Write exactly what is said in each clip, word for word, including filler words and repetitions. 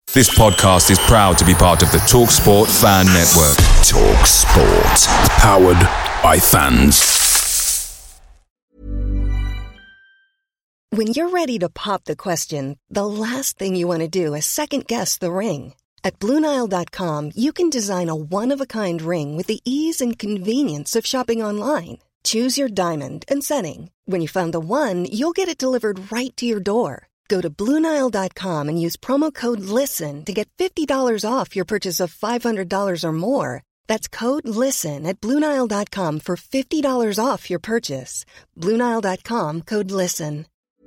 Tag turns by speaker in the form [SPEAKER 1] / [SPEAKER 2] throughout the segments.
[SPEAKER 1] This podcast is proud to be part of the TalkSport Fan Network. TalkSport. Powered by fans.
[SPEAKER 2] When you're ready to pop the question, the last thing you want to do is second-guess the ring. At Blue Nile dot com, you can design a one-of-a-kind ring with the ease and convenience of shopping online. Choose your diamond and setting. When you find the one, you'll get it delivered right to your door. Go to Blue Nile dot com and use promo code LISTEN to get fifty dollars off your purchase of five hundred dollars or more. That's code LISTEN at Blue Nile dot com for fifty dollars off your purchase. Blue Nile dot com, code LISTEN.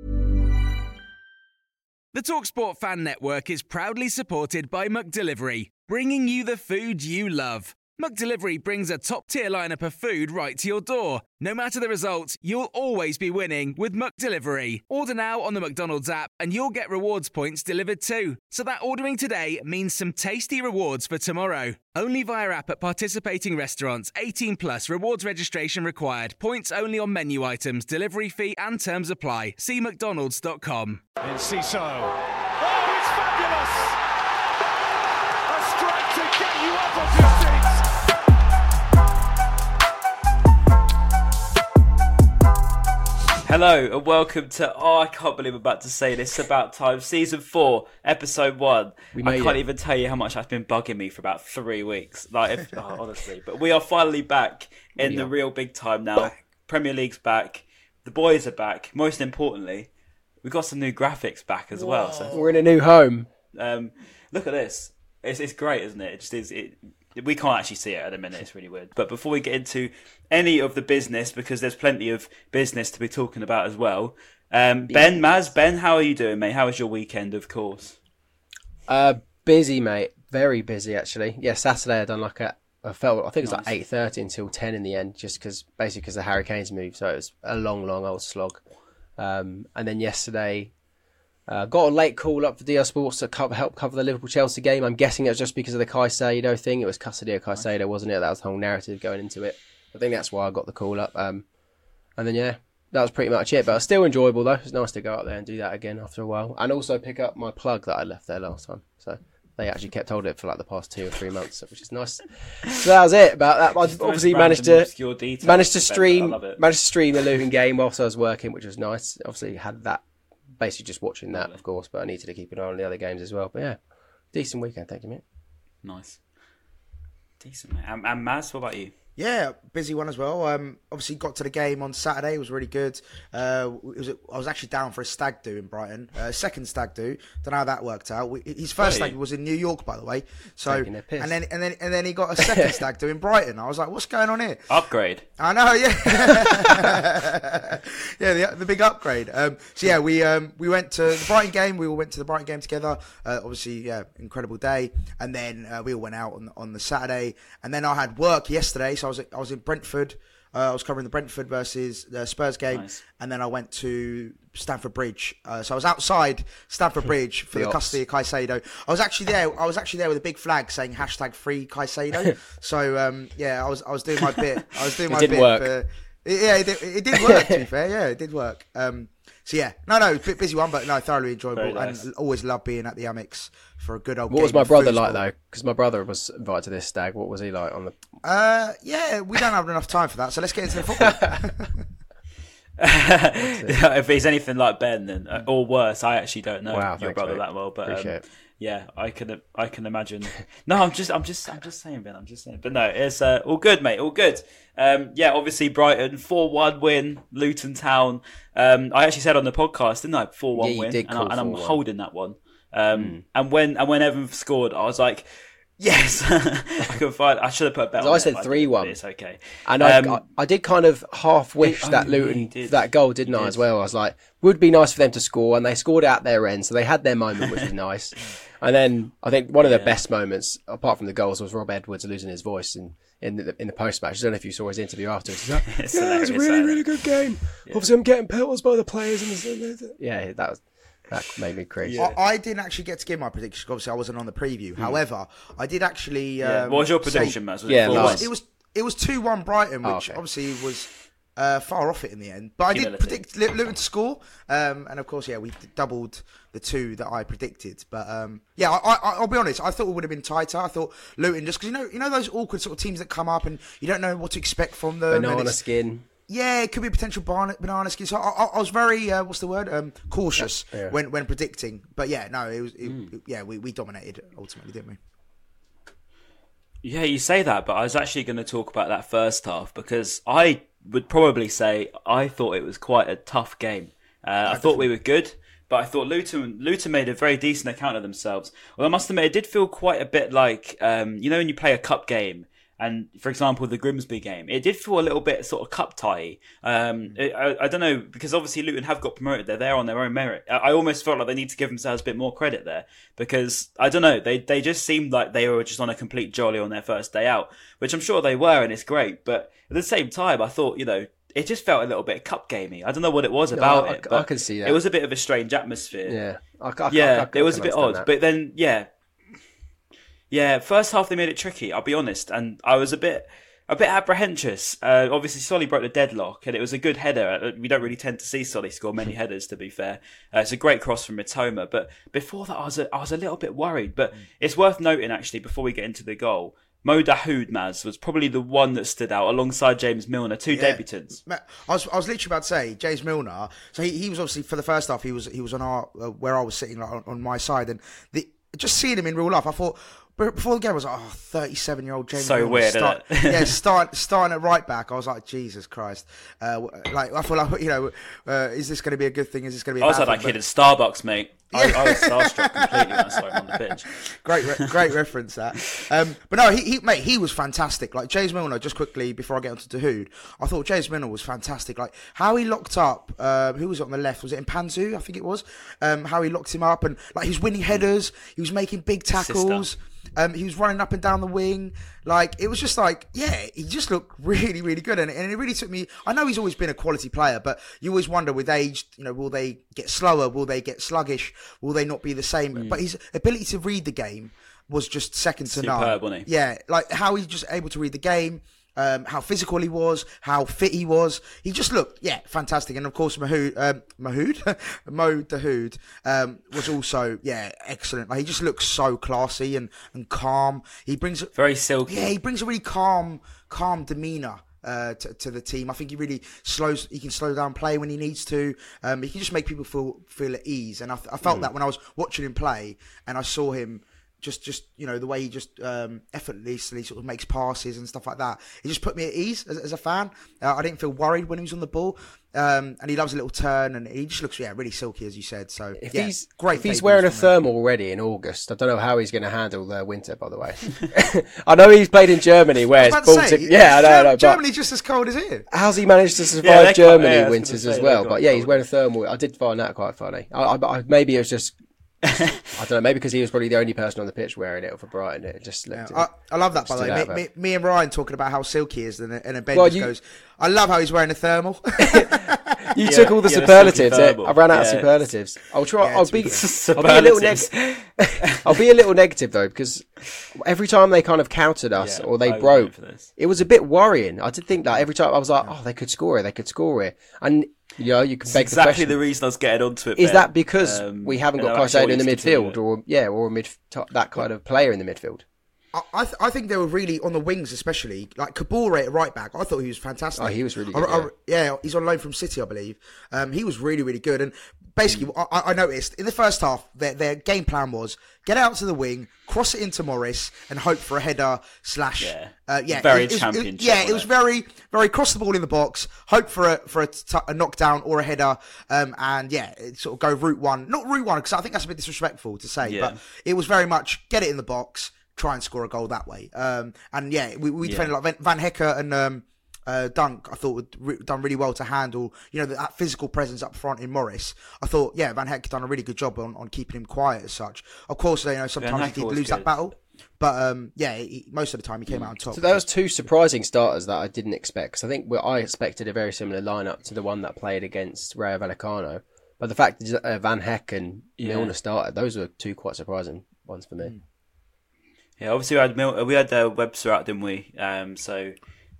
[SPEAKER 3] The TalkSport Fan Network is proudly supported by McDelivery, bringing you the food you love. McDelivery brings a top-tier lineup of food right to your door. No matter the result, you'll always be winning with McDelivery. Order now on the McDonald's app and you'll get rewards points delivered too. So that ordering today means some tasty rewards for tomorrow. Only via app at participating restaurants. eighteen plus, rewards registration required. Points only on menu items, delivery fee and terms apply. See mcdonalds dot com.
[SPEAKER 4] In Ciso. Oh, it's fabulous! A strike to get you up off your seats.
[SPEAKER 5] Hello and welcome to, oh I can't believe I'm about to say this, About Time, Season four, Episode one.
[SPEAKER 6] We
[SPEAKER 5] I
[SPEAKER 6] made
[SPEAKER 5] can't
[SPEAKER 6] it.
[SPEAKER 5] even tell you how much that's been bugging me for about three weeks. Like, if, oh, honestly. But we are finally back in
[SPEAKER 6] We
[SPEAKER 5] the
[SPEAKER 6] are
[SPEAKER 5] real big time now. Back. Premier League's back. The boys are back. Most importantly, we've got some new graphics back as well. So,
[SPEAKER 6] We're in a new home.
[SPEAKER 5] um, look at this. It's, it's great, isn't it? It just is... It, we can't actually see it at the minute, it's really weird. But before we get into any of the business, because there's plenty of business to be talking about as well, um, Ben, Maz, Ben, how are you doing, mate? How was your weekend, of course?
[SPEAKER 6] Uh, busy, mate. Very busy, actually. Yeah, Saturday I done like a, I felt, I think it was
[SPEAKER 5] Nice.
[SPEAKER 6] like eight thirty until ten in the end, just because, basically because the Hurricanes moved, so it was a long, long old slog. Um, and then yesterday, uh, got a late call up for D R Sports to cover, help cover the Liverpool-Chelsea game. I'm guessing it was just because of the Caicedo thing. It was Custody of Caicedo, wasn't it? That was the whole narrative going into it. I think that's why I got the call up. Um, and then, yeah, that was pretty much it. But it was still enjoyable, though. It was nice to go out there and do that again after a while. And also pick up my plug that I left there last time. So they actually kept hold of it for like the past two or three months, which is nice. So that was it about that. I obviously
[SPEAKER 5] Nice
[SPEAKER 6] managed
[SPEAKER 5] random
[SPEAKER 6] to
[SPEAKER 5] obscure details,
[SPEAKER 6] managed to
[SPEAKER 5] Ben,
[SPEAKER 6] stream
[SPEAKER 5] I love it.
[SPEAKER 6] managed to stream the Luton game whilst I was working, which was nice. Obviously had that, basically just watching that, of course, but I needed to keep an eye on the other games as well. But yeah, decent weekend, thank you, mate.
[SPEAKER 5] Nice. Decent, mate. And, and Maz, what about you?
[SPEAKER 7] Yeah, busy one as well. Um, obviously got to the game on Saturday. It was really good. Uh, it was, I was actually down for a stag do in Brighton. Uh, second stag do. Don't know how that worked out. We, his first
[SPEAKER 5] Really?
[SPEAKER 7] stag was in New York, by the way. So
[SPEAKER 6] Taking a piss.
[SPEAKER 7] and then and then and then he got a second stag do in Brighton. I was like, what's going on here?
[SPEAKER 5] Upgrade.
[SPEAKER 7] I know, yeah, yeah, the, the big upgrade. Um, so yeah, we um, we went to the Brighton game. We all went to the Brighton game together. Uh, obviously, yeah, incredible day. And then uh, we all went out on on the Saturday. And then I had work yesterday, so I was I was in Brentford. Uh, I was covering the Brentford versus the Spurs game,
[SPEAKER 5] Nice.
[SPEAKER 7] and then I went to Stamford Bridge. Uh, so I was outside Stamford Bridge for
[SPEAKER 6] The
[SPEAKER 7] the,
[SPEAKER 6] ops.
[SPEAKER 7] custody of Caicedo. I was actually there. I was actually there with a big flag saying hashtag free Caicedo. So um, yeah, I was I was doing my bit. I was doing
[SPEAKER 6] It
[SPEAKER 7] my
[SPEAKER 6] did
[SPEAKER 7] bit.
[SPEAKER 6] work.
[SPEAKER 7] For, yeah, it did, it did work. To be fair, yeah, it did work. Um, so yeah, no, no, bit busy one, but no, thoroughly enjoyable,
[SPEAKER 5] Very nice.
[SPEAKER 7] and always love being at the Amex for a good old.
[SPEAKER 6] What
[SPEAKER 7] game
[SPEAKER 6] was my
[SPEAKER 7] of
[SPEAKER 6] brother like
[SPEAKER 7] foosball.
[SPEAKER 6] though? Because my brother was invited to this stag. What was he like on the?
[SPEAKER 7] Uh, yeah, we don't have enough time for that, so let's get into the football.
[SPEAKER 5] If he's anything like Ben, then uh, or worse, I actually don't know
[SPEAKER 6] Wow,
[SPEAKER 5] your
[SPEAKER 6] thanks,
[SPEAKER 5] brother
[SPEAKER 6] mate.
[SPEAKER 5] that well, but um,
[SPEAKER 6] Appreciate it.
[SPEAKER 5] yeah, I can I can imagine. No, I'm just I'm just I'm just saying, Ben. I'm just saying, but no, it's uh, all good, mate. All good. Um, yeah, obviously Brighton four one win, Luton Town. Um, I actually said on the podcast, didn't I? four one
[SPEAKER 6] Yeah, you
[SPEAKER 5] win,
[SPEAKER 6] did
[SPEAKER 5] and, I,
[SPEAKER 6] call
[SPEAKER 5] and I'm
[SPEAKER 6] four one.
[SPEAKER 5] holding that one. Um, and when and when Evan scored, I was like, yes, I could find. I should have put a bet.
[SPEAKER 6] I
[SPEAKER 5] on
[SPEAKER 6] said
[SPEAKER 5] it, but I
[SPEAKER 6] three
[SPEAKER 5] didn't,
[SPEAKER 6] one.
[SPEAKER 5] but It's okay.
[SPEAKER 6] And I,
[SPEAKER 5] Um,
[SPEAKER 6] I, I did kind of half wish
[SPEAKER 5] Oh,
[SPEAKER 6] that
[SPEAKER 5] yeah,
[SPEAKER 6] Luton
[SPEAKER 5] you did.
[SPEAKER 6] that goal, didn't
[SPEAKER 5] You
[SPEAKER 6] I?
[SPEAKER 5] did.
[SPEAKER 6] As well, I was like, would be nice for them to score, and they scored out their end, so they had their moment, which was nice. And then I think one of the
[SPEAKER 5] Yeah.
[SPEAKER 6] best moments, apart from the goals, was Rob Edwards losing his voice in in the, in the post match. I don't know if you saw his interview afterwards. He's like,
[SPEAKER 5] It's
[SPEAKER 6] yeah, it was a
[SPEAKER 5] hilarious,
[SPEAKER 6] really,
[SPEAKER 5] isn't it?
[SPEAKER 6] really good game. Obviously, I'm getting pelters by the players, and yeah, that was that made me crazy.
[SPEAKER 7] I, I didn't actually get to give my prediction. Obviously, I wasn't on the preview. However, I did actually. Um,
[SPEAKER 5] yeah. What was your
[SPEAKER 7] say-
[SPEAKER 5] prediction, Maz? Was
[SPEAKER 6] Yeah,
[SPEAKER 5] it
[SPEAKER 7] It
[SPEAKER 5] four
[SPEAKER 6] nice.
[SPEAKER 7] was, it was it was two one Brighton,
[SPEAKER 6] Oh,
[SPEAKER 7] which
[SPEAKER 6] okay.
[SPEAKER 7] obviously was uh, far off it in the end. But I
[SPEAKER 5] Humility.
[SPEAKER 7] did predict Lu- Luton to score, um, and of course, yeah, we doubled the two that I predicted. But um, yeah, I, I, I'll be honest. I thought it would have been tighter. I thought Luton, just because you know, you know those awkward sort of teams that come up and you don't know what to expect from them. and
[SPEAKER 6] Banana
[SPEAKER 7] it's-
[SPEAKER 6] skin.
[SPEAKER 7] Yeah, it could be a potential banana, banana skin. So I, I, I was very, uh, what's the word? Um, cautious
[SPEAKER 6] Yeah.
[SPEAKER 7] when, when predicting. But yeah, no, it was. It, it- yeah, we, we dominated ultimately, didn't we?
[SPEAKER 5] Yeah, you say that, but I was actually going to talk about that first half because I would probably say I thought it was quite a tough game. Uh, I thought we were good, but I thought Luton Luton made a very decent account of themselves. Well, I must admit, it did feel quite a bit like, um, you know, when you play a cup game. And, for example, the Grimsby game, it did feel a little bit sort of cup-tie. Um, it, I, I don't know, because obviously Luton have got promoted. They're there on their own merit. I, I almost felt like they need to give themselves a bit more credit there. Because, I don't know, they, they just seemed like they were just on a complete jolly on their first day out. Which I'm sure they were, and it's great. But at the same time, I thought, you know, it just felt a little bit cup-gamey. I don't know what it was about
[SPEAKER 6] I,
[SPEAKER 5] it.
[SPEAKER 6] I,
[SPEAKER 5] but
[SPEAKER 6] I can see that.
[SPEAKER 5] It was a bit of a strange atmosphere.
[SPEAKER 6] Yeah. I, I,
[SPEAKER 5] Yeah,
[SPEAKER 6] I, I, I
[SPEAKER 5] it was a
[SPEAKER 6] can
[SPEAKER 5] bit
[SPEAKER 6] understand
[SPEAKER 5] odd.
[SPEAKER 6] that.
[SPEAKER 5] But then, yeah. Yeah, first half they made it tricky, I'll be honest. And I was a bit a bit apprehensive. Uh, obviously, Solly broke the deadlock, and it was a good header. We don't really tend to see Solly score many headers, to be fair. Uh, it's a great cross from Mitoma. But before that, I was a, I was a little bit worried. But it's worth noting, actually, before we get into the goal, Mo Dahoud, Maz, was probably the one that stood out alongside James Milner, two
[SPEAKER 7] Yeah.
[SPEAKER 5] debutants.
[SPEAKER 7] Ma- I was, I was literally about to say James Milner. So he, he was obviously for the first half. He was he was on our uh, where I was sitting like, on, on my side, and the, just seeing him in real life, I thought. But before the game, I was like, oh, thirty-seven-year-old James
[SPEAKER 5] So
[SPEAKER 7] Milner
[SPEAKER 5] weird,
[SPEAKER 7] start,
[SPEAKER 5] isn't it?
[SPEAKER 7] yeah, start, starting at right back. I was like, Jesus Christ. Uh, like, I feel like, you know, uh, is this going to be a good thing? Is this going to be a
[SPEAKER 5] I was
[SPEAKER 7] bad
[SPEAKER 5] like that
[SPEAKER 7] thing?
[SPEAKER 5] kid at Starbucks, mate. I, I was starstruck completely when I saw him on the pitch.
[SPEAKER 7] Great, re- great reference that. Um, but no, he, he, mate, he was fantastic. Like James Milner, just quickly before I get onto Dahoud, I thought James Milner was fantastic. Like how he locked up, uh, who was on the left? Was it Mpanzu? I think it was. Um, how he locked him up and like he was winning headers. He was making big tackles.
[SPEAKER 5] Sister.
[SPEAKER 7] Um, he was running up and down the wing. Like, it was just like, yeah, he just looked really, really good. And, and it really took me, I know he's always been a quality player, but you always wonder with age, you know, will they get slower? Will they get sluggish? Will they not be the same?
[SPEAKER 5] Mm.
[SPEAKER 7] But his ability to read the game was just second to none.
[SPEAKER 5] Superb, wasn't he?
[SPEAKER 7] Yeah, like how he's just able to read the game. Um, how physical he was, how fit he was. He just looked, yeah, fantastic. And of course, Mahoud, um, Mahoud, Mo Dahoud, um, was also, yeah, excellent. Like, he just looks so classy and, and calm. He brings,
[SPEAKER 5] Very silky.
[SPEAKER 7] yeah, he brings a really calm, calm demeanour. Uh, to, to the team, I think he really slows. He can slow down play when he needs to. Um, he can just make people feel feel at ease, and I, I felt
[SPEAKER 5] Mm.
[SPEAKER 7] that when I was watching him play, and I saw him just, just you know, the way he just um, effortlessly sort of makes passes and stuff like that. It just put me at ease as, as a fan. Uh, I didn't feel worried when he was on the ball, um, and he loves a little turn, and he just looks, yeah, really silky as you said. So
[SPEAKER 6] If
[SPEAKER 7] yeah,
[SPEAKER 6] he's
[SPEAKER 7] great.
[SPEAKER 6] if he's
[SPEAKER 7] debuts
[SPEAKER 6] wearing a
[SPEAKER 7] from him.
[SPEAKER 6] thermal already in August, I don't know how he's going to handle the winter. By the way, I know he's played in Germany where
[SPEAKER 7] I
[SPEAKER 6] it's
[SPEAKER 7] was about to
[SPEAKER 6] Baltic.
[SPEAKER 7] say,
[SPEAKER 6] Yeah, I know, I know. But
[SPEAKER 7] Germany's just as cold as here.
[SPEAKER 6] how's he managed to survive
[SPEAKER 5] Yeah, they're quite-
[SPEAKER 6] Germany
[SPEAKER 5] yeah, I was
[SPEAKER 6] winters
[SPEAKER 5] gonna
[SPEAKER 6] as
[SPEAKER 5] say,
[SPEAKER 6] well?
[SPEAKER 5] they're
[SPEAKER 6] But
[SPEAKER 5] quite
[SPEAKER 6] yeah, he's
[SPEAKER 5] cold.
[SPEAKER 6] wearing a thermal. I did find that quite funny. I, I, I, maybe it was just. I don't know. Maybe because he was probably the only person on the pitch wearing it for Brighton. It just looked.
[SPEAKER 7] Yeah, I, I love that, by the
[SPEAKER 6] stood
[SPEAKER 7] way.
[SPEAKER 6] out
[SPEAKER 7] Me,
[SPEAKER 6] about
[SPEAKER 7] me, me and Ryan talking about how silky he is, and, and then Ben
[SPEAKER 6] Well,
[SPEAKER 7] just
[SPEAKER 6] you-
[SPEAKER 7] goes, I love how he's wearing a thermal.
[SPEAKER 6] You
[SPEAKER 5] Yeah,
[SPEAKER 6] took all the
[SPEAKER 5] yeah, the
[SPEAKER 6] superlatives.
[SPEAKER 5] silky
[SPEAKER 6] eh?
[SPEAKER 5] thermal.
[SPEAKER 6] I ran out of
[SPEAKER 5] Yeah.
[SPEAKER 6] superlatives. I'll try.
[SPEAKER 7] Yeah,
[SPEAKER 6] I'll
[SPEAKER 7] to
[SPEAKER 6] be.
[SPEAKER 7] be
[SPEAKER 6] I'll be a little
[SPEAKER 5] Superlatives.
[SPEAKER 6] negative. I'll be a little negative though, because every time they kind of countered us
[SPEAKER 5] Yeah,
[SPEAKER 6] or they
[SPEAKER 5] I was
[SPEAKER 6] broke,
[SPEAKER 5] waiting for this.
[SPEAKER 6] it was a bit worrying. I did think that every time I was like, oh, they could score it. They could score it. And you know, you can
[SPEAKER 5] It's
[SPEAKER 6] beg the
[SPEAKER 5] exactly
[SPEAKER 6] question:
[SPEAKER 5] the reason I was getting onto it.
[SPEAKER 6] is
[SPEAKER 5] Ben.
[SPEAKER 6] that because
[SPEAKER 5] Um,
[SPEAKER 6] we haven't
[SPEAKER 5] and
[SPEAKER 6] got
[SPEAKER 5] I'm actually
[SPEAKER 6] Caicedo in the
[SPEAKER 5] wanting to continue
[SPEAKER 6] midfield,
[SPEAKER 5] it.
[SPEAKER 6] or yeah, or a mid that kind of player in the midfield?
[SPEAKER 7] I I, th- I think they were really on the wings, especially like Kabore at right back. I thought he was fantastic.
[SPEAKER 6] Oh, he was really
[SPEAKER 7] I-
[SPEAKER 6] good,
[SPEAKER 7] I- yeah, he's on loan from City, I believe. Um, he was really, really good. And basically,
[SPEAKER 6] Mm.
[SPEAKER 7] I, I noticed in the first half, their, their game plan was get out to the wing, cross it into Morris, and hope for a header slash.
[SPEAKER 5] Yeah.
[SPEAKER 7] Uh, yeah,
[SPEAKER 5] Very
[SPEAKER 7] it- it was-
[SPEAKER 5] championship,
[SPEAKER 7] it- yeah, it
[SPEAKER 5] wasn't
[SPEAKER 7] was
[SPEAKER 5] it?
[SPEAKER 7] very, very cross the ball in the box, hope for a for a, t- a knockdown or a header, um, and yeah, it sort of go route one, not route one because I think that's a bit disrespectful to say,
[SPEAKER 5] Yeah.
[SPEAKER 7] but it was very much get it in the box. Try and score a goal that way. Um, and yeah, we, we
[SPEAKER 5] Yeah.
[SPEAKER 7] defended like Van, Van Hecker and um, uh, Dunk. I thought would re- done really well to handle, you know, that, that physical presence up front in Morris. I thought, yeah, Van Hecker done a really good job on, on keeping him quiet as such. Of course, you know, sometimes
[SPEAKER 5] Hecker
[SPEAKER 7] he did
[SPEAKER 5] was
[SPEAKER 7] lose
[SPEAKER 5] good.
[SPEAKER 7] that battle, but um, yeah, he, most of the time he came out on top.
[SPEAKER 6] So there was two surprising starters that I didn't expect. Because I think well, I expected a very similar lineup to the one that played against Rayo Vallecano. But the fact that uh, Van Heck and
[SPEAKER 5] Yeah.
[SPEAKER 6] Milner started, those were two quite surprising ones for me.
[SPEAKER 5] Yeah, obviously we had Mil- we had uh, Webster out, didn't we? Um, so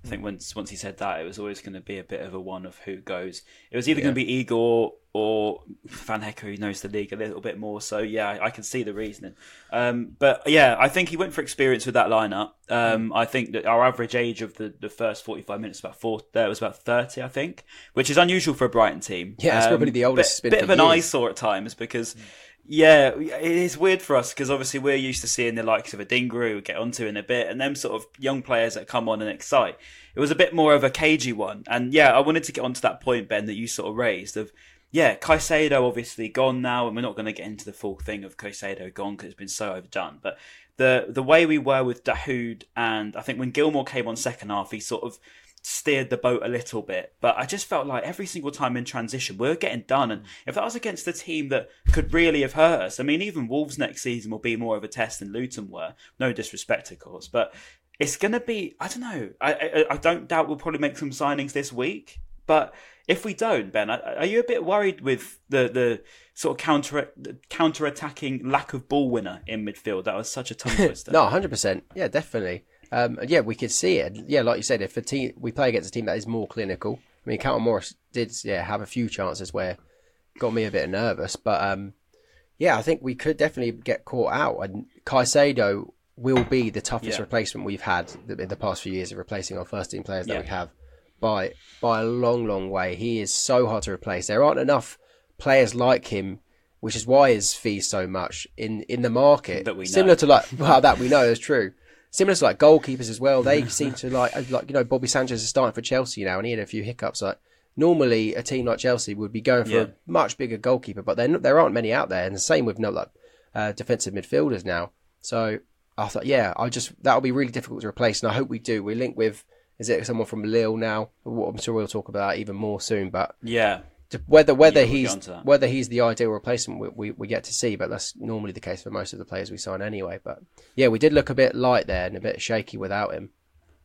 [SPEAKER 5] I think once once he said that, it was always going to be a bit of a one of who goes. It was either
[SPEAKER 6] Yeah.
[SPEAKER 5] going to be Igor or Van Hecke, who knows the league a little bit more. So yeah, I, I can see the reasoning. Um, but yeah, I think he went for experience with that lineup. Um, I think that our average age of the, the first forty-five minutes about four, there was about thirty, I think, which is unusual for a Brighton team.
[SPEAKER 6] Yeah, it's
[SPEAKER 5] Um,
[SPEAKER 6] probably the oldest it's
[SPEAKER 5] Bit,
[SPEAKER 6] been
[SPEAKER 5] bit
[SPEAKER 6] for
[SPEAKER 5] of an
[SPEAKER 6] years.
[SPEAKER 5] eyesore at times because. Yeah, it is weird for us because obviously we're used to seeing the likes of a Dingra who we'll get onto in a bit, and them sort of young players that come on and excite. It was a bit more of a cagey one, and yeah, I wanted to get onto that point, Ben, that you sort of raised of yeah, Caicedo obviously gone now, and we're not going to get into the full thing of Caicedo gone because it's been so overdone. But the the way we were with Dahoud, and I think when Gilmour came on second half, he sort of steered the boat a little bit, but I just felt like every single time in transition we we're getting done, and if that was against a team that could really have hurt us, I mean even Wolves next season will be more of a test than Luton were, no disrespect of course, but it's going to be, I don't know, I, I I don't doubt we'll probably make some signings this week, but if we don't, Ben, are you a bit worried with the, the sort of counter counter attacking lack of ball winner in midfield? That was such a tongue twister.
[SPEAKER 6] No, one hundred percent, yeah, definitely. Um, and yeah, we could see it. Yeah, like you said, if a team we play against a team that is more clinical. I mean, Carlton Morris did, yeah, have a few chances where got me a bit nervous, but um, yeah, I think we could definitely get caught out. And Caicedo will be the toughest
[SPEAKER 5] Yeah.
[SPEAKER 6] replacement we've had in the past few years of replacing our first team players that
[SPEAKER 5] Yeah.
[SPEAKER 6] we have by by a long, long way. He is so hard to replace. There aren't enough players like him, which is why his fee's so much in in the market.
[SPEAKER 5] That we know.
[SPEAKER 6] Similar to like well, that we know is true. Similar to like goalkeepers as well, they seem to like, like you know, Bobby Sanchez is starting for Chelsea now, and he had a few hiccups. Like normally, a team like Chelsea would be going for
[SPEAKER 5] Yeah.
[SPEAKER 6] a much bigger goalkeeper, but there there aren't many out there, and the same with no like uh, defensive midfielders now. So I thought, yeah, I just that'll be really difficult to replace, and I hope we do. We link with is it someone from Lille now? I'm sure we'll talk about that even more soon, but
[SPEAKER 5] Yeah.
[SPEAKER 6] whether whether
[SPEAKER 5] Yeah, we'll get
[SPEAKER 6] he's
[SPEAKER 5] onto that.
[SPEAKER 6] whether he's the ideal replacement, we, we we get to see, but that's normally the case for most of the players we sign anyway. But yeah, we did look a bit light there and a bit shaky without him.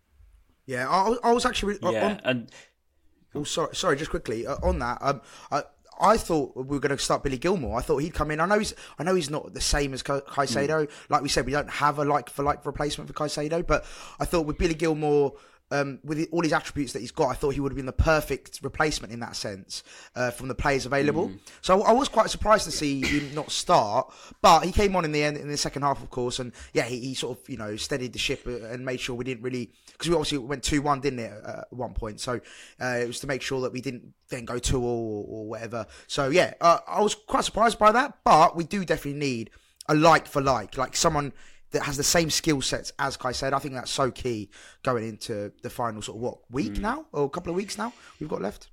[SPEAKER 7] Yeah, I, I was actually on,
[SPEAKER 5] Yeah, and
[SPEAKER 7] Oh, sorry, sorry. Just quickly uh, on that. Um, I I thought we were going to start Billy Gilmour. I thought he'd come in. I know he's I know he's not the same as Ca- Caicedo.
[SPEAKER 5] Mm.
[SPEAKER 7] Like we said, we don't have a like for like replacement for Caicedo. But I thought with Billy Gilmour, um, with all his attributes that he's got, I thought he would have been the perfect replacement in that sense uh, from the players available.
[SPEAKER 5] Mm.
[SPEAKER 7] So I was quite surprised to see him not start. But he came on in the end, in the second half, of course, and yeah, he, he sort of you know steadied the ship and made sure we didn't really, because we obviously went two one, didn't it, at one point? So uh, it was to make sure that we didn't then go two all or, or whatever. So yeah, uh, I was quite surprised by that. But we do definitely need a like for like, like someone that has the same skill sets as Caicedo. I think that's so key going into the final sort of what week
[SPEAKER 5] Mm.
[SPEAKER 7] now or a couple of weeks now we've got left.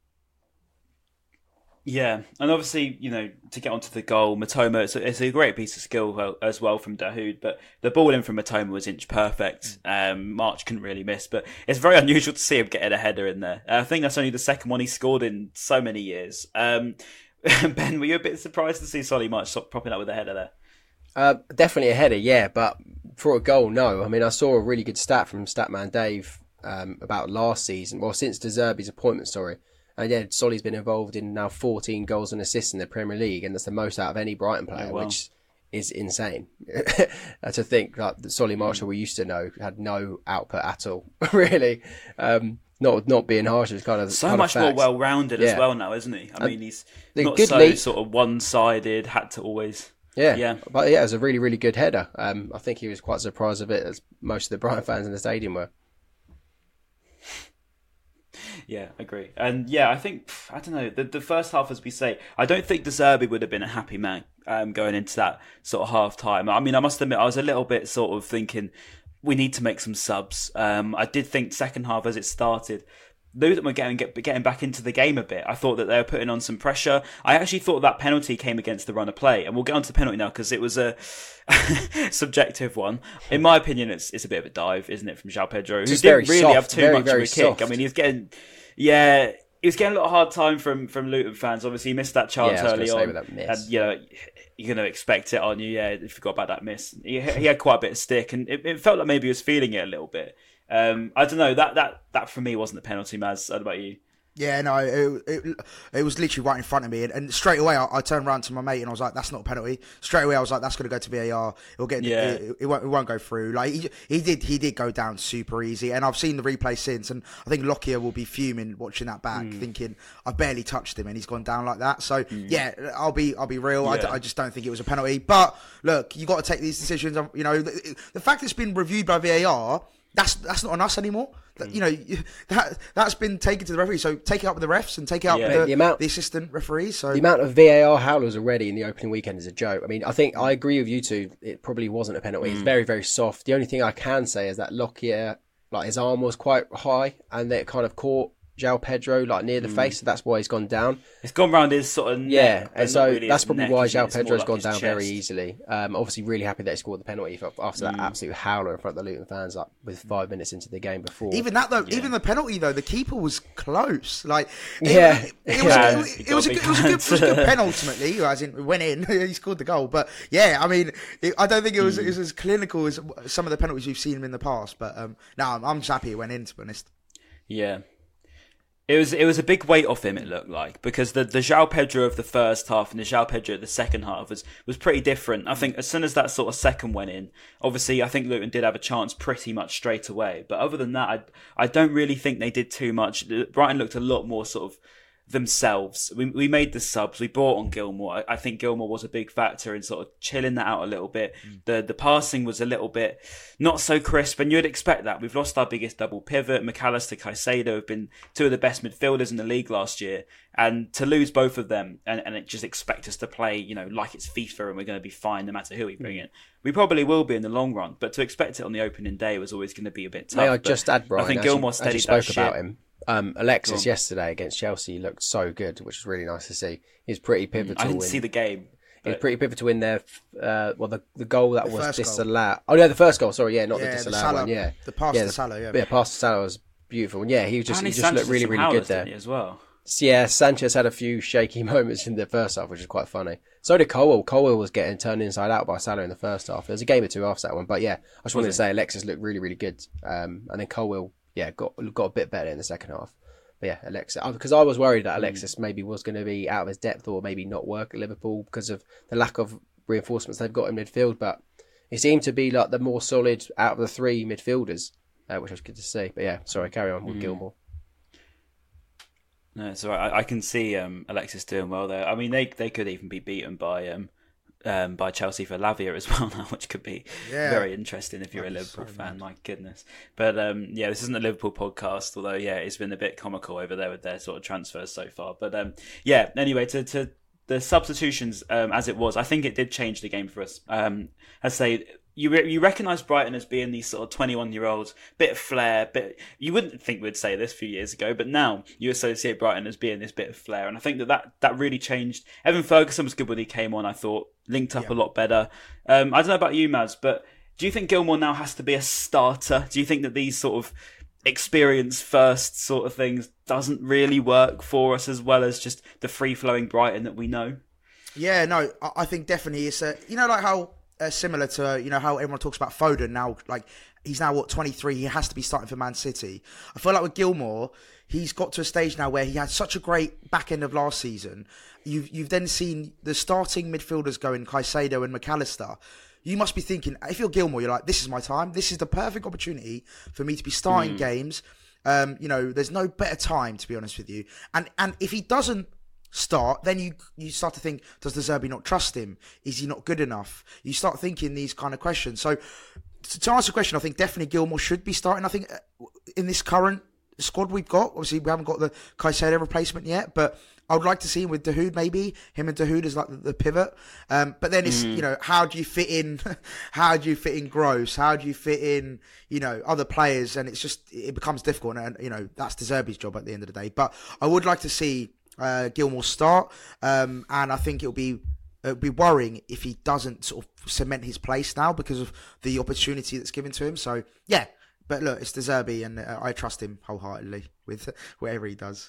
[SPEAKER 5] yeah, and obviously, you know, to get onto the goal, Matoma, it's a, it's a great piece of skill as well from Dahoud, but the ball in from Matoma was inch perfect. Um, March couldn't really miss, but it's very unusual to see him getting a header in there. I think that's only the second one he scored in so many years. Um, Ben, were you a bit surprised to see Solly March stop popping up with a header there?
[SPEAKER 6] Uh, definitely a header, yeah, but for a goal, no. I mean, I saw a really good stat from Statman Dave um, about last season, well, since De Zerbi's appointment, sorry. And yeah, Solly's been involved in now fourteen goals and assists in the Premier League, and that's the most out of any Brighton player,
[SPEAKER 5] Oh, wow.
[SPEAKER 6] which is insane. To think like the Solly Marshall we used to know had no output at all, really. Um, not not being harsh, it's kind of
[SPEAKER 5] So
[SPEAKER 6] kind of
[SPEAKER 5] much more
[SPEAKER 6] facts.
[SPEAKER 5] well-rounded as
[SPEAKER 6] Yeah.
[SPEAKER 5] well now, isn't he? I
[SPEAKER 6] And
[SPEAKER 5] mean, he's
[SPEAKER 6] the
[SPEAKER 5] not
[SPEAKER 6] good
[SPEAKER 5] so
[SPEAKER 6] lead-
[SPEAKER 5] sort of one-sided, had to always...
[SPEAKER 6] Yeah,
[SPEAKER 5] Yeah.
[SPEAKER 6] but yeah, it was a really, really good header. Um, I think he was quite surprised of it, as most of the Brighton fans in the stadium were.
[SPEAKER 5] Yeah, agree. And yeah, I think, I don't know, the, the first half, as we say, I don't think De Zerbi would have been a happy man um, going into that sort of half time. I mean, I must admit, I was a little bit sort of thinking we need to make some subs. Um, I did think second half as it started, Luton were getting get, getting back into the game a bit. I thought that they were putting on some pressure. I actually thought that penalty came against the run of play, and we'll get on to the penalty now because it was a subjective one. In my opinion, it's it's a bit of a dive, isn't it, from João Pedro, who
[SPEAKER 6] Just
[SPEAKER 5] didn't
[SPEAKER 6] very
[SPEAKER 5] really
[SPEAKER 6] soft,
[SPEAKER 5] have too
[SPEAKER 6] very,
[SPEAKER 5] much
[SPEAKER 6] very
[SPEAKER 5] of a kick.
[SPEAKER 6] soft.
[SPEAKER 5] I mean, he was getting, yeah, he was getting a lot of hard time from from Luton fans. Obviously, he missed that chance
[SPEAKER 6] Yeah, I was gonna
[SPEAKER 5] early
[SPEAKER 6] say
[SPEAKER 5] on,
[SPEAKER 6] with that miss.
[SPEAKER 5] and you know. You're going to expect it, aren't you? Yeah, if you forgot about that miss. He, he had quite a bit of stick, and it, it felt like maybe he was feeling it a little bit. Um, I don't know. That that that for me wasn't the penalty, Maz. What about you?
[SPEAKER 7] Yeah, no, it, it it was literally right in front of me, and, and straight away I, I turned around to my mate and I was like, "That's not a penalty." Straight away I was like, "That's going to go to V A R. It'll get,
[SPEAKER 5] Yeah.
[SPEAKER 7] it, it, won't, it won't go through." Like he, he did, he did go down super easy, and I've seen the replay since, and I think Lockyer will be fuming watching that back, mm. thinking I barely touched him and he's gone down like that. So mm. yeah, I'll be I'll be real. Yeah. I, I just don't think it was a penalty. But look, you got to take these decisions. You know, the, the fact it's been reviewed by V A R. That's that's not on us anymore. Mm. You know, that that's been taken to the referee. So take it up with the refs and take it up yeah. with the, the, amount, the assistant referees. So
[SPEAKER 6] the amount of V A R howlers already in the opening weekend is a joke. I mean, I think I agree with you two. It probably wasn't a penalty. Mm. It's very very soft. The only thing I can say is that Lockyer, like his arm was quite high, and it kind of caught João Pedro like near the mm. face, so that's why he's gone down.
[SPEAKER 5] It's gone round his sort of neck,
[SPEAKER 6] yeah, and so
[SPEAKER 5] really
[SPEAKER 6] that's probably
[SPEAKER 5] neck,
[SPEAKER 6] why João Pedro's
[SPEAKER 5] like
[SPEAKER 6] gone down
[SPEAKER 5] chest.
[SPEAKER 6] very easily. Um, obviously, really happy that he scored the penalty after that
[SPEAKER 5] mm.
[SPEAKER 6] absolute howler in front of the Luton fans, like with five minutes into the game before.
[SPEAKER 7] Even that though, yeah. even the penalty though, the keeper was close. Like, it,
[SPEAKER 6] yeah,
[SPEAKER 7] it, it, was, yeah. it, it, was a good, it was a good, it was a good pen ultimately. As in, went in, he scored the goal. But yeah, I mean, it, I don't think it was, mm. it was as clinical as some of the penalties we've seen him in the past. But um, no, I'm, I'm just happy it went in. To be honest.
[SPEAKER 5] Yeah. It was it was a big weight off him, it looked like, because the, the João Pedro of the first half and the João Pedro of the second half was, was pretty different. I think as soon as that sort of second went in, obviously I think Luton did have a chance pretty much straight away. But other than that, I, I don't really think they did too much. Brighton looked a lot more sort of themselves. We we made the subs. We brought on Gilmour. I, I think Gilmour was a big factor in sort of chilling that out a little bit. Mm. The the passing was a little bit not so crisp, and you'd expect that. We've lost our biggest double pivot. McAllister, Caicedo have been two of the best midfielders in the league last year, and to lose both of them and, and it just expect us to play, you know, like it's FIFA and we're going to be fine no matter who we bring in. We probably will be in the long run, but to expect it on the opening day was always going to be a bit tough.
[SPEAKER 6] May I just add, Brian?
[SPEAKER 5] I think Gilmour steadied
[SPEAKER 6] spoke
[SPEAKER 5] that
[SPEAKER 6] about
[SPEAKER 5] shit.
[SPEAKER 6] him. Um, Alexis yesterday against Chelsea looked so good, which was really nice to see. He was pretty pivotal.
[SPEAKER 5] I didn't
[SPEAKER 6] in,
[SPEAKER 5] see the game.
[SPEAKER 6] He was pretty pivotal in there. Uh, well, the the goal that
[SPEAKER 7] the
[SPEAKER 6] was
[SPEAKER 7] first
[SPEAKER 6] disallowed. Goal. Oh, yeah, the first goal. Sorry, yeah, not
[SPEAKER 7] yeah,
[SPEAKER 6] the disallowed
[SPEAKER 7] the Salah,
[SPEAKER 6] one. Yeah,
[SPEAKER 7] the pass
[SPEAKER 6] yeah,
[SPEAKER 7] to
[SPEAKER 6] the,
[SPEAKER 7] Salah. Yeah,
[SPEAKER 6] yeah, pass to Salah was beautiful. And yeah, he just
[SPEAKER 5] Anthony
[SPEAKER 6] he just
[SPEAKER 5] Sanchez
[SPEAKER 6] looked really really
[SPEAKER 5] howlers,
[SPEAKER 6] good there
[SPEAKER 5] didn't he, as well.
[SPEAKER 6] Yeah, Sanchez had a few shaky moments in the first half, which is quite funny. So did Colwell. Colwell was getting turned inside out by Salah in the first half. There was a game or two after that one, but yeah, I just wanted to say Alexis looked really really good, um, and then Colwell, yeah, got got a bit better in the second half. But yeah, Alexis, because I was worried that Alexis mm. maybe was going to be out of his depth or maybe not work at Liverpool because of the lack of reinforcements they've got in midfield. But he seemed to be like the more solid out of the three midfielders, uh, which was good to see. But yeah, sorry, carry on with mm. Gilmour.
[SPEAKER 5] No, it's all right. I, I can see um, Alexis doing well there. I mean, they they could even be beaten by um, um, by Chelsea for Lavia as well now, which could be yeah. very interesting if you're That'd a Liverpool so fan. Mad. My goodness. But um, yeah, this isn't a Liverpool podcast, although yeah, it's been a bit comical over there with their sort of transfers so far. But um, yeah, anyway, to to the substitutions um, as it was, I think it did change the game for us. Um, I say. You re- you recognise Brighton as being these sort of twenty-one-year-olds, bit of flair, bit. You wouldn't think we'd say this a few years ago, but now you associate Brighton as being this bit of flair, and I think that that, that really changed. Evan Ferguson was good when he came on, I thought, linked up yeah. a lot better. Um, I don't know about you, Mads, but do you think Gilmour now has to be a starter? Do you think that these sort of experience first sort of things doesn't really work for us as well as just the free-flowing Brighton that we know?
[SPEAKER 7] Yeah, no, I think definitely it's a, you know, like how. Uh, similar to, you know, how everyone talks about Foden now, like he's now what, twenty-three, he has to be starting for Man City. I feel like with Gilmour, he's got to a stage now where he had such a great back end of last season. You've you've then seen the starting midfielders going, Caicedo and McAllister. You must be thinking, if you're Gilmour, you're like, this is my time. This is the perfect opportunity for me to be starting mm. games. Um, you know, there's no better time, to be honest with you. And and if he doesn't start, then you you start to think, does De Zerbi not trust him? Is he not good enough? You start thinking these kind of questions. So to answer the question, I think definitely Gilmour should be starting. I think in this current squad we've got, obviously we haven't got the Caicedo replacement yet, but I would like to see him with Dahoud maybe, him and Dahoud as like the, the pivot. Um, but then it's, mm. you know, how do you fit in, how do you fit in Gross? How do you fit in, you know, other players? And it's just, it becomes difficult. And, you know, that's De Zerbi's job at the end of the day. But I would like to see Uh, Gilmour start, um, and I think it'll be it'll be worrying if he doesn't sort of cement his place now because of the opportunity that's given to him. So yeah, but look, it's De Zerbi, and uh, I trust him wholeheartedly with whatever he does.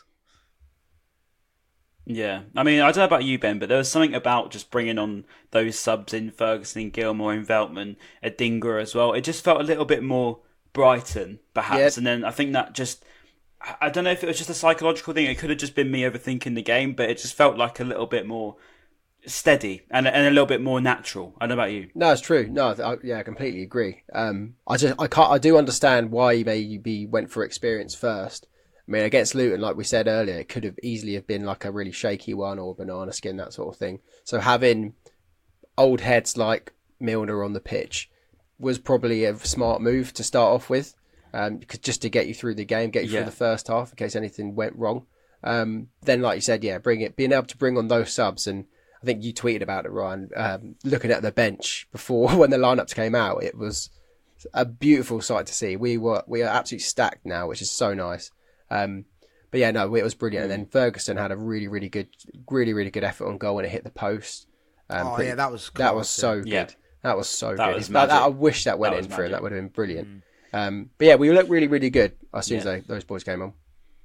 [SPEAKER 5] Yeah, I mean, I don't know about you, Ben, but there was something about just bringing on those subs in Ferguson, Gilmour, and Veltman, Adingra as well. It just felt a little bit more Brighton, perhaps, yep. and then I think that just. I don't know if it was just a psychological thing. It could have just been me overthinking the game, but it just felt like a little bit more steady and and a little bit more natural. I don't know about you.
[SPEAKER 6] No, it's true. No, I, yeah, I completely agree. Um, I just I can't. I do understand why you maybe went for experience first. I mean, against Luton, like we said earlier, it could have easily have been like a really shaky one or banana skin, that sort of thing. So having old heads like Milner on the pitch was probably a smart move to start off with, um, just to get you through the game, get you
[SPEAKER 5] yeah.
[SPEAKER 6] through the first half in case anything went wrong. Um, then, like you said, yeah, bring it, being able to bring on those subs, and I think you tweeted about it, Ryan. Um, looking at the bench before when the lineups came out, it was a beautiful sight to see. We were we are absolutely stacked now, which is so nice. Um, but yeah, no, it was brilliant. And then Ferguson had a really, really good, really, really good effort on goal when it hit the post. Um,
[SPEAKER 7] oh
[SPEAKER 6] pretty,
[SPEAKER 7] yeah, that was
[SPEAKER 6] that was so
[SPEAKER 5] yeah.
[SPEAKER 6] good. That was so
[SPEAKER 5] that
[SPEAKER 6] good.
[SPEAKER 5] Was
[SPEAKER 6] that, that, I wish that went
[SPEAKER 5] that
[SPEAKER 6] in for him. That would have been brilliant.
[SPEAKER 5] Mm.
[SPEAKER 6] Um, but yeah, we looked really, really good as soon
[SPEAKER 5] yeah.
[SPEAKER 6] as they, those boys came on.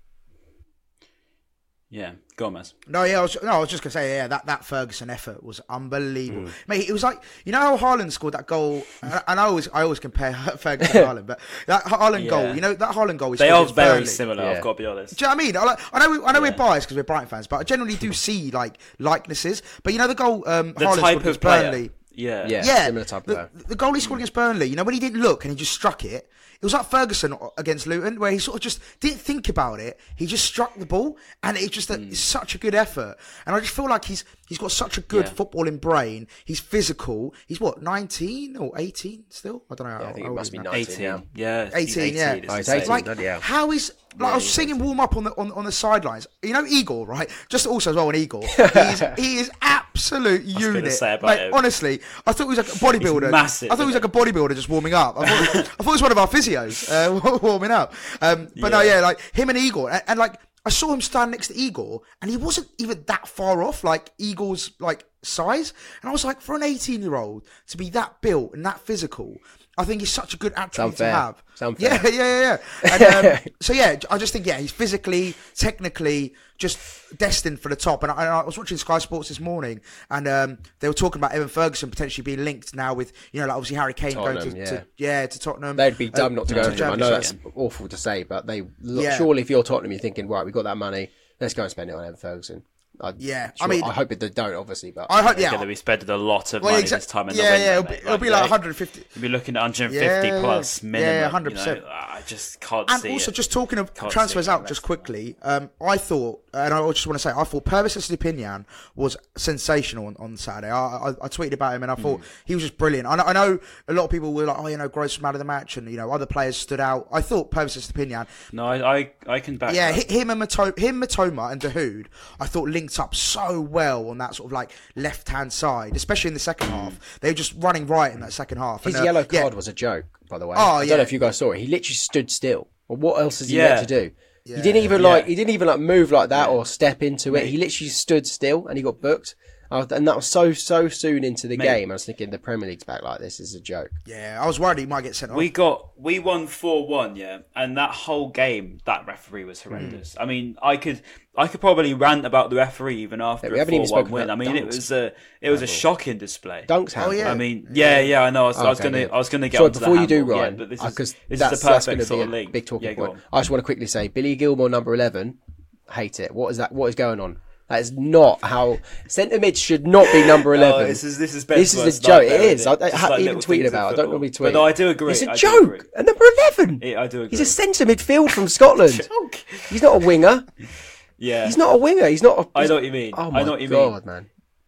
[SPEAKER 5] Yeah, Gomez.
[SPEAKER 7] No, yeah, I was, no, I was just gonna say, yeah, that, that Ferguson effort was unbelievable, mm. mate. It was like, you know how Haaland scored that goal, and, and I always, I always compare Ferguson to Haaland, but that Haaland
[SPEAKER 5] yeah.
[SPEAKER 7] goal, you know, that Haaland goal,
[SPEAKER 5] they are very
[SPEAKER 7] Burnley.
[SPEAKER 5] similar.
[SPEAKER 6] Yeah.
[SPEAKER 5] I've got to be honest.
[SPEAKER 7] Do you know what I mean? I, like, I know, we, I know
[SPEAKER 5] yeah.
[SPEAKER 7] we're biased because we're Brighton fans, but I generally do see like likenesses. But you know, the goal um,
[SPEAKER 5] The
[SPEAKER 7] Haaland
[SPEAKER 5] type
[SPEAKER 7] scored
[SPEAKER 5] of
[SPEAKER 7] against
[SPEAKER 5] player.
[SPEAKER 7] Burnley.
[SPEAKER 5] Yeah,
[SPEAKER 6] Yeah,
[SPEAKER 7] Yeah,
[SPEAKER 6] similar type
[SPEAKER 7] the,
[SPEAKER 6] of player.
[SPEAKER 7] the goal he scored against Burnley, you know, when he didn't look and he just struck it, it was like Ferguson against Luton, where he sort of just didn't think about it. He just struck the ball, and it's just a,
[SPEAKER 5] Mm.
[SPEAKER 7] it's such a good effort. And I just feel like he's he's got such a good
[SPEAKER 5] Yeah.
[SPEAKER 7] footballing brain. He's physical. He's what, nineteen or eighteen still? I don't know.
[SPEAKER 6] Yeah, I
[SPEAKER 7] how
[SPEAKER 6] think it
[SPEAKER 7] old
[SPEAKER 6] must
[SPEAKER 7] he
[SPEAKER 6] be
[SPEAKER 7] is now.
[SPEAKER 6] nineteen.
[SPEAKER 5] eighteen.
[SPEAKER 6] now.
[SPEAKER 5] Yeah, he's
[SPEAKER 7] eighteen, yeah.
[SPEAKER 5] it's
[SPEAKER 6] Oh, he's
[SPEAKER 5] insane.
[SPEAKER 6] eighteen.
[SPEAKER 7] Like,
[SPEAKER 6] bloody hell.
[SPEAKER 7] how is like I was seeing him warm up on the on, on the sidelines. You know, Igor, right? Just also as well, an Igor. He's, he is absolute
[SPEAKER 5] was gonna
[SPEAKER 7] unit.
[SPEAKER 5] say about
[SPEAKER 7] Mate,
[SPEAKER 5] him.
[SPEAKER 7] honestly, I thought he was like a bodybuilder.
[SPEAKER 5] massive,
[SPEAKER 7] I thought he was like a bodybuilder just warming up. I thought, I thought he was one of our physios uh, warming up. Um, but no,
[SPEAKER 5] Yeah.
[SPEAKER 7] yeah, like him and Igor, and, and like I saw him stand next to Igor, and he wasn't even that far off, like Igor's like size. And I was like, for an eighteen-year-old to be that built and that physical, I think he's such a good attribute
[SPEAKER 6] Sound fair.
[SPEAKER 7] to have.
[SPEAKER 6] Sound
[SPEAKER 7] yeah,
[SPEAKER 6] fair.
[SPEAKER 7] yeah, yeah, yeah. And, um, so yeah, I just think yeah, he's physically, technically, just destined for the top. And I, and I was watching Sky Sports this morning, and um, they were talking about Evan Ferguson potentially being linked now with, you know, like obviously Harry Kane
[SPEAKER 6] Tottenham,
[SPEAKER 7] going to
[SPEAKER 6] yeah.
[SPEAKER 7] to yeah to Tottenham.
[SPEAKER 6] They'd be dumb
[SPEAKER 7] uh,
[SPEAKER 6] not to go
[SPEAKER 7] to
[SPEAKER 6] with him. I know
[SPEAKER 7] Champions
[SPEAKER 6] that's
[SPEAKER 7] League.
[SPEAKER 6] awful to say, but they look,
[SPEAKER 7] Yeah.
[SPEAKER 6] surely if you're Tottenham, you're thinking, right, we've got that money, let's go and spend it on Evan Ferguson. I,
[SPEAKER 7] Yeah, I
[SPEAKER 6] sure,
[SPEAKER 7] mean-
[SPEAKER 6] I hope they don't, obviously, but
[SPEAKER 7] I hope
[SPEAKER 5] They're
[SPEAKER 7] yeah.
[SPEAKER 5] going to be spending a lot of
[SPEAKER 7] Well,
[SPEAKER 5] money
[SPEAKER 7] exact-
[SPEAKER 5] this time in
[SPEAKER 7] yeah,
[SPEAKER 5] the window.
[SPEAKER 7] yeah, it'll
[SPEAKER 5] mate.
[SPEAKER 7] be, it'll be like
[SPEAKER 5] they-
[SPEAKER 7] one hundred fifty.
[SPEAKER 5] You'll be looking at one hundred fifty
[SPEAKER 7] Yeah,
[SPEAKER 5] plus
[SPEAKER 7] yeah,
[SPEAKER 5] minimum.
[SPEAKER 7] yeah, one hundred percent.
[SPEAKER 5] You know, I just can't
[SPEAKER 7] And
[SPEAKER 5] see
[SPEAKER 7] also,
[SPEAKER 5] it.
[SPEAKER 7] just talking of
[SPEAKER 5] Can't
[SPEAKER 7] transfers
[SPEAKER 5] see it
[SPEAKER 7] out,
[SPEAKER 5] being
[SPEAKER 7] just
[SPEAKER 5] less.
[SPEAKER 7] quickly, um, I thought, and I just want to say, I thought Pervis Estupiñán was sensational on, on Saturday. I, I, I tweeted about him, and I thought
[SPEAKER 5] Mm.
[SPEAKER 7] he was just brilliant. I know, I know a lot of people were like, oh, you know, Gross was man of the match, and, you know, other players stood out. I thought Pervis Estupiñán,
[SPEAKER 5] No, I, I, I can back
[SPEAKER 7] yeah,
[SPEAKER 5] that.
[SPEAKER 7] hi- him and Mato- him, Matoma, and Dahoud, I thought linked up so well on that sort of like left-hand side, especially in the second half. They were just running right in that second half.
[SPEAKER 6] his
[SPEAKER 7] and, uh,
[SPEAKER 6] yellow
[SPEAKER 7] yeah,
[SPEAKER 6] card was a joke, by the way.
[SPEAKER 7] Oh,
[SPEAKER 6] I don't
[SPEAKER 7] yeah.
[SPEAKER 6] know if you guys saw it. He literally stood still. Well, what else is he
[SPEAKER 5] Yeah.
[SPEAKER 6] meant to do?
[SPEAKER 7] Yeah.
[SPEAKER 6] He didn't even
[SPEAKER 5] Yeah.
[SPEAKER 6] like. He didn't even like move like that or step into it. He literally stood still, and he got booked. Uh, and that was so so soon into the
[SPEAKER 5] Mate.
[SPEAKER 6] game. I was thinking the Premier League's back like this is a joke.
[SPEAKER 7] Yeah, I was worried he might get sent off.
[SPEAKER 5] We got we won four one, yeah, and that whole game, that referee was horrendous. I mean, I could I could probably rant about the referee even after
[SPEAKER 6] Yeah, we
[SPEAKER 5] a
[SPEAKER 6] haven't even
[SPEAKER 5] four one
[SPEAKER 6] spoken
[SPEAKER 5] win. I
[SPEAKER 6] about
[SPEAKER 5] mean, it
[SPEAKER 6] Dunks.
[SPEAKER 5] was a it was a shocking display.
[SPEAKER 6] Dunks
[SPEAKER 7] Oh,
[SPEAKER 6] handball.
[SPEAKER 7] yeah.
[SPEAKER 5] I mean, yeah, yeah, I know. I was, I was
[SPEAKER 6] Okay,
[SPEAKER 5] gonna,
[SPEAKER 6] yeah.
[SPEAKER 5] I was gonna get
[SPEAKER 6] Sorry,
[SPEAKER 5] onto the
[SPEAKER 6] before you do,
[SPEAKER 5] handball, yeah,
[SPEAKER 6] Ryan,
[SPEAKER 5] but this is
[SPEAKER 6] because
[SPEAKER 5] this
[SPEAKER 6] that's,
[SPEAKER 5] is the
[SPEAKER 6] that's
[SPEAKER 5] perfect
[SPEAKER 6] going to
[SPEAKER 5] sort
[SPEAKER 6] be
[SPEAKER 5] of
[SPEAKER 6] a
[SPEAKER 5] link.
[SPEAKER 6] big talking
[SPEAKER 5] yeah, go
[SPEAKER 6] point.
[SPEAKER 5] on.
[SPEAKER 6] I just want to quickly say, Billy Gilmore, number eleven, hate it. What is that? What is going on? That is not how centre mid should not be number eleven.
[SPEAKER 5] Oh, this is this is
[SPEAKER 6] This is the joke. It is. I, I have even tweeted about it. I don't normally tweet.
[SPEAKER 5] But no, I do agree.
[SPEAKER 6] It's a
[SPEAKER 5] I do
[SPEAKER 6] joke.
[SPEAKER 5] agree.
[SPEAKER 6] And number eleven.
[SPEAKER 5] Yeah, I do agree.
[SPEAKER 6] He's a centre midfield from Scotland.
[SPEAKER 5] Joke.
[SPEAKER 6] He's not a winger.
[SPEAKER 5] Yeah,
[SPEAKER 6] He's not a winger. He's not. A,
[SPEAKER 5] I
[SPEAKER 6] he's-
[SPEAKER 5] know what you mean.
[SPEAKER 6] Oh
[SPEAKER 5] I
[SPEAKER 6] my
[SPEAKER 5] know what you mean.
[SPEAKER 6] god, man.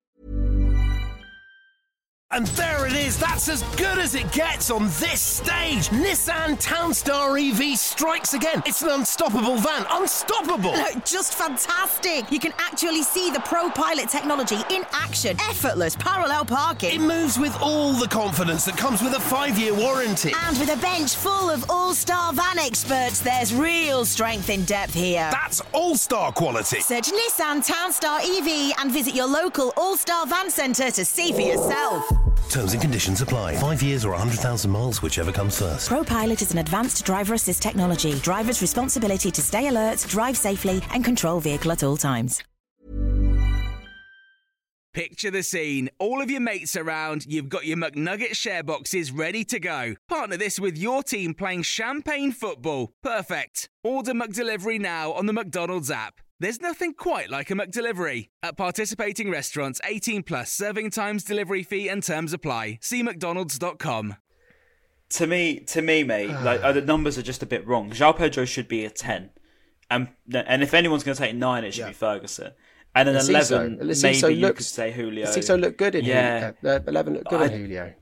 [SPEAKER 8] And there it is, that's as good as it gets on this stage. Nissan Townstar E V strikes again. It's an unstoppable van, unstoppable.
[SPEAKER 9] No, just fantastic. You can actually see the Pro Pilot technology in action. Effortless parallel
[SPEAKER 8] It
[SPEAKER 9] parking.
[SPEAKER 8] moves with all the confidence that comes with a five-year warranty.
[SPEAKER 9] And with a bench full of all-star van experts, there's real strength in depth here.
[SPEAKER 8] That's all-star quality.
[SPEAKER 9] Search Nissan Townstar E V and visit your local All-Star Van Centre to see for yourself.
[SPEAKER 8] Terms and conditions apply. Five years or one hundred thousand miles, whichever comes first.
[SPEAKER 9] Pro Pilot is an advanced driver assist technology. Driver's responsibility to stay alert, drive safely, and control vehicle at all times.
[SPEAKER 3] Picture the scene. All of your mates around, you've got your McNugget share boxes ready to go. Partner this with your team playing champagne football. Perfect. Order McDelivery now on the McDonald's app. There's nothing quite like a McDelivery. At participating restaurants, eighteen plus, serving times, delivery fee and terms apply. See mcdonalds dot com.
[SPEAKER 5] To me, to me, mate, like uh, the numbers are just a bit wrong. João Pedro should be a ten. And, and if anyone's going to take nine, it should
[SPEAKER 7] Yeah.
[SPEAKER 5] be Ferguson. And an
[SPEAKER 6] Enciso.
[SPEAKER 5] eleven,
[SPEAKER 6] Enciso
[SPEAKER 5] maybe you
[SPEAKER 6] looks-
[SPEAKER 5] could say Julio.
[SPEAKER 6] Enciso looked good in
[SPEAKER 5] Yeah.
[SPEAKER 6] Julio. Uh, eleven looked good
[SPEAKER 5] I-
[SPEAKER 6] in Julio.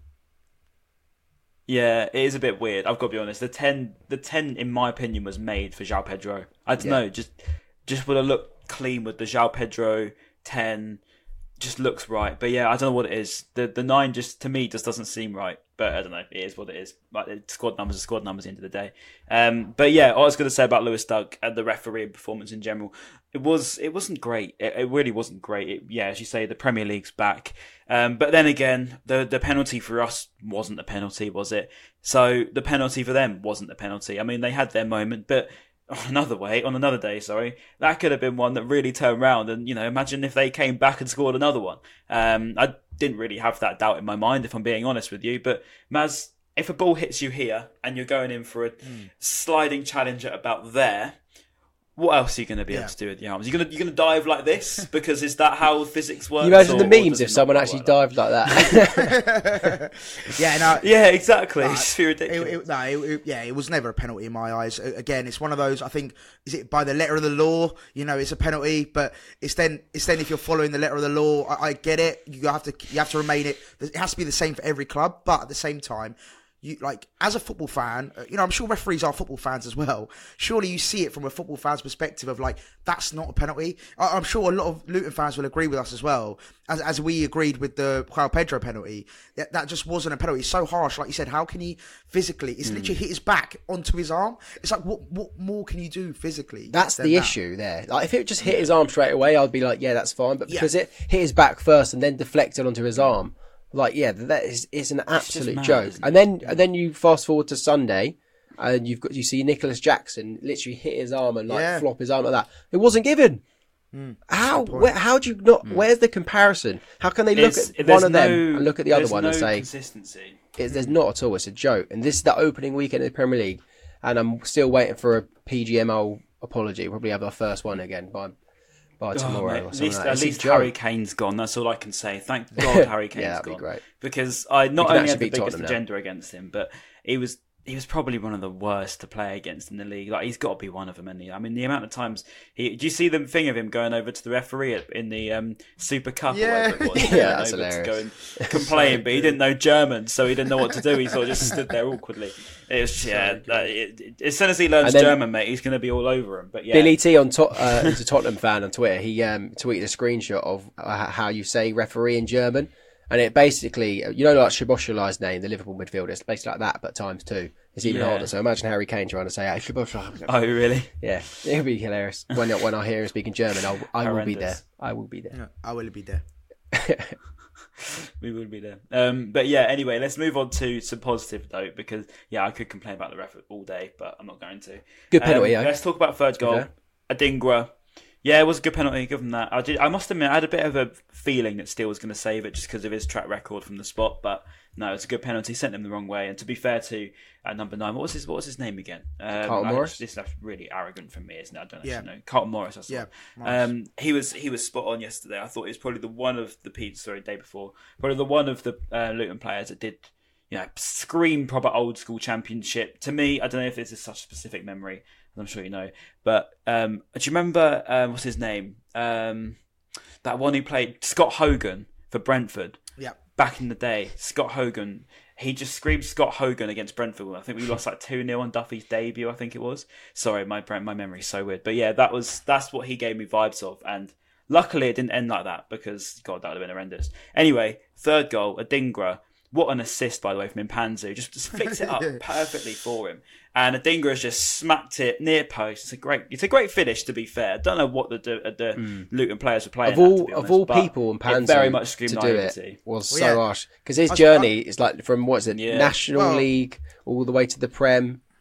[SPEAKER 5] Yeah, it is a bit weird. I've got to be honest. The ten, the ten, in my opinion, was made for João Pedro. I don't
[SPEAKER 6] Yeah.
[SPEAKER 5] know, just just would have looked clean with the João Pedro ten. Just looks right, but yeah, I don't know what it is. The the nine just to me just doesn't seem right. But I don't know. It is what it is. Like, it's squad numbers are squad numbers at the end of the day. Um, but yeah, all I was going to say about Lewis Dunk and the referee performance in general, it was it wasn't great. It, it really wasn't great. It, yeah, as you say, the Premier League's back. Um, but then again, the the penalty for us wasn't a penalty, was it? So the penalty for them wasn't a penalty. I mean, they had their moment, but on another way, on another day, sorry, that could have been one that really turned round. And you know, imagine if they came back and scored another one. Um, I didn't really have that doubt in my mind, if I'm being honest with you. But Maz, if a ball hits you here and you're going in for a mm. sliding challenge at about there, what else are you going to be
[SPEAKER 7] Yeah.
[SPEAKER 5] able to do with your arms? You're going to you're going to dive like this because is that how physics works?
[SPEAKER 6] You imagine
[SPEAKER 5] or-
[SPEAKER 6] the
[SPEAKER 5] or
[SPEAKER 6] memes
[SPEAKER 5] does it
[SPEAKER 6] if
[SPEAKER 5] not
[SPEAKER 6] someone
[SPEAKER 5] work
[SPEAKER 6] actually
[SPEAKER 5] like
[SPEAKER 6] dived like that.
[SPEAKER 7] yeah, no,
[SPEAKER 5] Yeah, exactly.
[SPEAKER 7] Uh,
[SPEAKER 5] It's just ridiculous.
[SPEAKER 7] It, it, no, it, it, yeah, it was never a penalty in my eyes. A- Again, it's one of those. I think is it by the letter of the law. You know, it's a penalty, but it's then it's then if you're following the letter of the law. I, I get it. You have to you have to remain it. It has to be the same for every club, but at the same time. You like as a football fan, uh, you know. I'm sure referees are football fans as well. Surely you see it from a football fan's perspective of like that's not a penalty. I, I'm sure a lot of Luton fans will agree with us as well, as as we agreed with the João Pedro penalty. That, that just wasn't a penalty. It's so harsh, like you said. How can he physically? It's
[SPEAKER 6] Mm.
[SPEAKER 7] literally hit his back onto his arm. It's like what what more can you do physically?
[SPEAKER 6] That's
[SPEAKER 7] than
[SPEAKER 6] the
[SPEAKER 7] that?
[SPEAKER 6] issue there. Like if it just hit his arm straight away, I'd be like, yeah, that's fine. But
[SPEAKER 7] Yeah.
[SPEAKER 6] because it hit his back first and then deflected onto his arm, like yeah, that is is an absolute
[SPEAKER 5] mad,
[SPEAKER 6] joke.
[SPEAKER 5] isn't
[SPEAKER 6] And then and then you fast forward to Sunday, and you've got you see Nicholas Jackson literally hit his arm and like
[SPEAKER 7] Yeah.
[SPEAKER 6] flop his arm like that. It wasn't given. How? Where, how do you not? Where's the comparison? How can they look
[SPEAKER 5] It's-
[SPEAKER 6] at
[SPEAKER 5] there's
[SPEAKER 6] one of them
[SPEAKER 5] no-
[SPEAKER 6] and look at the other
[SPEAKER 5] there's
[SPEAKER 6] one
[SPEAKER 5] no
[SPEAKER 6] and say
[SPEAKER 5] consistency.
[SPEAKER 6] it's, there's not at all? It's a joke. And this is the opening weekend of the Premier League, and I'm still waiting for a P G M O apology. We'll probably have our first one again by by tomorrow.
[SPEAKER 5] Oh, mate,
[SPEAKER 6] or
[SPEAKER 5] at
[SPEAKER 6] something
[SPEAKER 5] least,
[SPEAKER 6] like that.
[SPEAKER 5] at
[SPEAKER 6] It's a
[SPEAKER 5] least
[SPEAKER 6] joke.
[SPEAKER 5] Harry Kane's gone. That's all I can say. Thank God Harry Kane's
[SPEAKER 6] Yeah, that'd be
[SPEAKER 5] gone.
[SPEAKER 6] great.
[SPEAKER 5] Because I not
[SPEAKER 6] could
[SPEAKER 5] only
[SPEAKER 6] actually
[SPEAKER 5] had the
[SPEAKER 6] beat
[SPEAKER 5] biggest
[SPEAKER 6] Tottenham now.
[SPEAKER 5] agenda against him, but he was he was probably one of the worst to play against in the league. Like he's got to be one of them. And I mean, the amount of times he. Do you see the thing of him going over to the referee at- in the um, Super Cup?
[SPEAKER 7] Yeah.
[SPEAKER 5] Or whatever it was,
[SPEAKER 6] Yeah,
[SPEAKER 5] going
[SPEAKER 6] that's
[SPEAKER 5] over to
[SPEAKER 6] hilarious.
[SPEAKER 5] go and complain, but he didn't know German, so he didn't know what to do. He sort of just stood there awkwardly. It was yeah. That, it, it, as soon as he learns
[SPEAKER 6] And then-
[SPEAKER 5] German, mate, he's going to be all over him. But yeah,
[SPEAKER 6] Billy T on to- uh, who's a Tottenham fan on Twitter. He um, tweeted a screenshot of uh, how you say referee in German, and it basically, you know, like Szoboszlai's name, the Liverpool midfielder. It's basically like that, but times two. It's even
[SPEAKER 5] Yeah.
[SPEAKER 6] harder. So imagine Harry Kane trying to say, "Hey, Szoboszlai."
[SPEAKER 5] Oh really?
[SPEAKER 6] Yeah, it'll be hilarious when when I hear him speaking German. I'll, I will be there.
[SPEAKER 5] Horrendous.
[SPEAKER 6] I will be there.
[SPEAKER 7] Yeah, I will be there.
[SPEAKER 5] We would be there. Um, but yeah, anyway, let's move on to some positive note because yeah, I could complain about the ref all day, but I'm not going to.
[SPEAKER 6] Good penalty,
[SPEAKER 5] Um,
[SPEAKER 6] eh?
[SPEAKER 5] Let's talk about third goal.
[SPEAKER 6] fair.
[SPEAKER 5] Adingra. Yeah, it was a good penalty. Give him that. I did. I must admit, I had a bit of a feeling that Steele was going to save it just because of his track record from the spot. But no, it's a good penalty. Sent him the wrong way. And to be fair to uh, number nine, what was his what was his name again? Um,
[SPEAKER 6] Carlton
[SPEAKER 5] I-
[SPEAKER 6] Morris?
[SPEAKER 5] This is really arrogant from me, isn't it? I don't actually
[SPEAKER 7] Yeah.
[SPEAKER 5] know. Carlton Morris. That's
[SPEAKER 7] Yeah,
[SPEAKER 5] yeah. Um, he was he was spot on yesterday. I thought he was probably the one of the Pete. Sorry, day before, probably the one of the uh, Luton players that did. You know, scream proper old school championship. To me, I don't know if this is such a specific memory, as I'm sure you know. But um, do you remember, um, what's his name? Um, that one who played Scott Hogan for Brentford
[SPEAKER 7] Yeah.
[SPEAKER 5] back in the day. Scott Hogan. He just screamed Scott Hogan against Brentford. I think we lost like two nil on Duffy's debut, I think it was. Sorry, my my memory's so weird. But yeah, that was that's what he gave me vibes of. And luckily it didn't end like that because, God, that would have been horrendous. Anyway, third goal, Adingra. What an assist, by the way, from Mpanzu. Just, just fixed it up perfectly for him. And Adingra's just smacked it near post. It's a great it's a great finish, to be fair. I don't know what the the, the Luton players were playing
[SPEAKER 6] Of all
[SPEAKER 5] at, to be
[SPEAKER 6] of
[SPEAKER 5] honest,
[SPEAKER 6] all
[SPEAKER 5] but
[SPEAKER 6] people, and
[SPEAKER 5] it
[SPEAKER 6] Panzo
[SPEAKER 5] very much
[SPEAKER 6] to
[SPEAKER 5] screamed
[SPEAKER 6] do
[SPEAKER 5] naivety.
[SPEAKER 6] it was
[SPEAKER 7] Well,
[SPEAKER 6] so
[SPEAKER 7] yeah.
[SPEAKER 6] harsh because his
[SPEAKER 7] I-
[SPEAKER 6] journey is like from what is it,
[SPEAKER 5] Yeah.
[SPEAKER 6] National
[SPEAKER 7] Well-
[SPEAKER 6] League all the way to the Prem.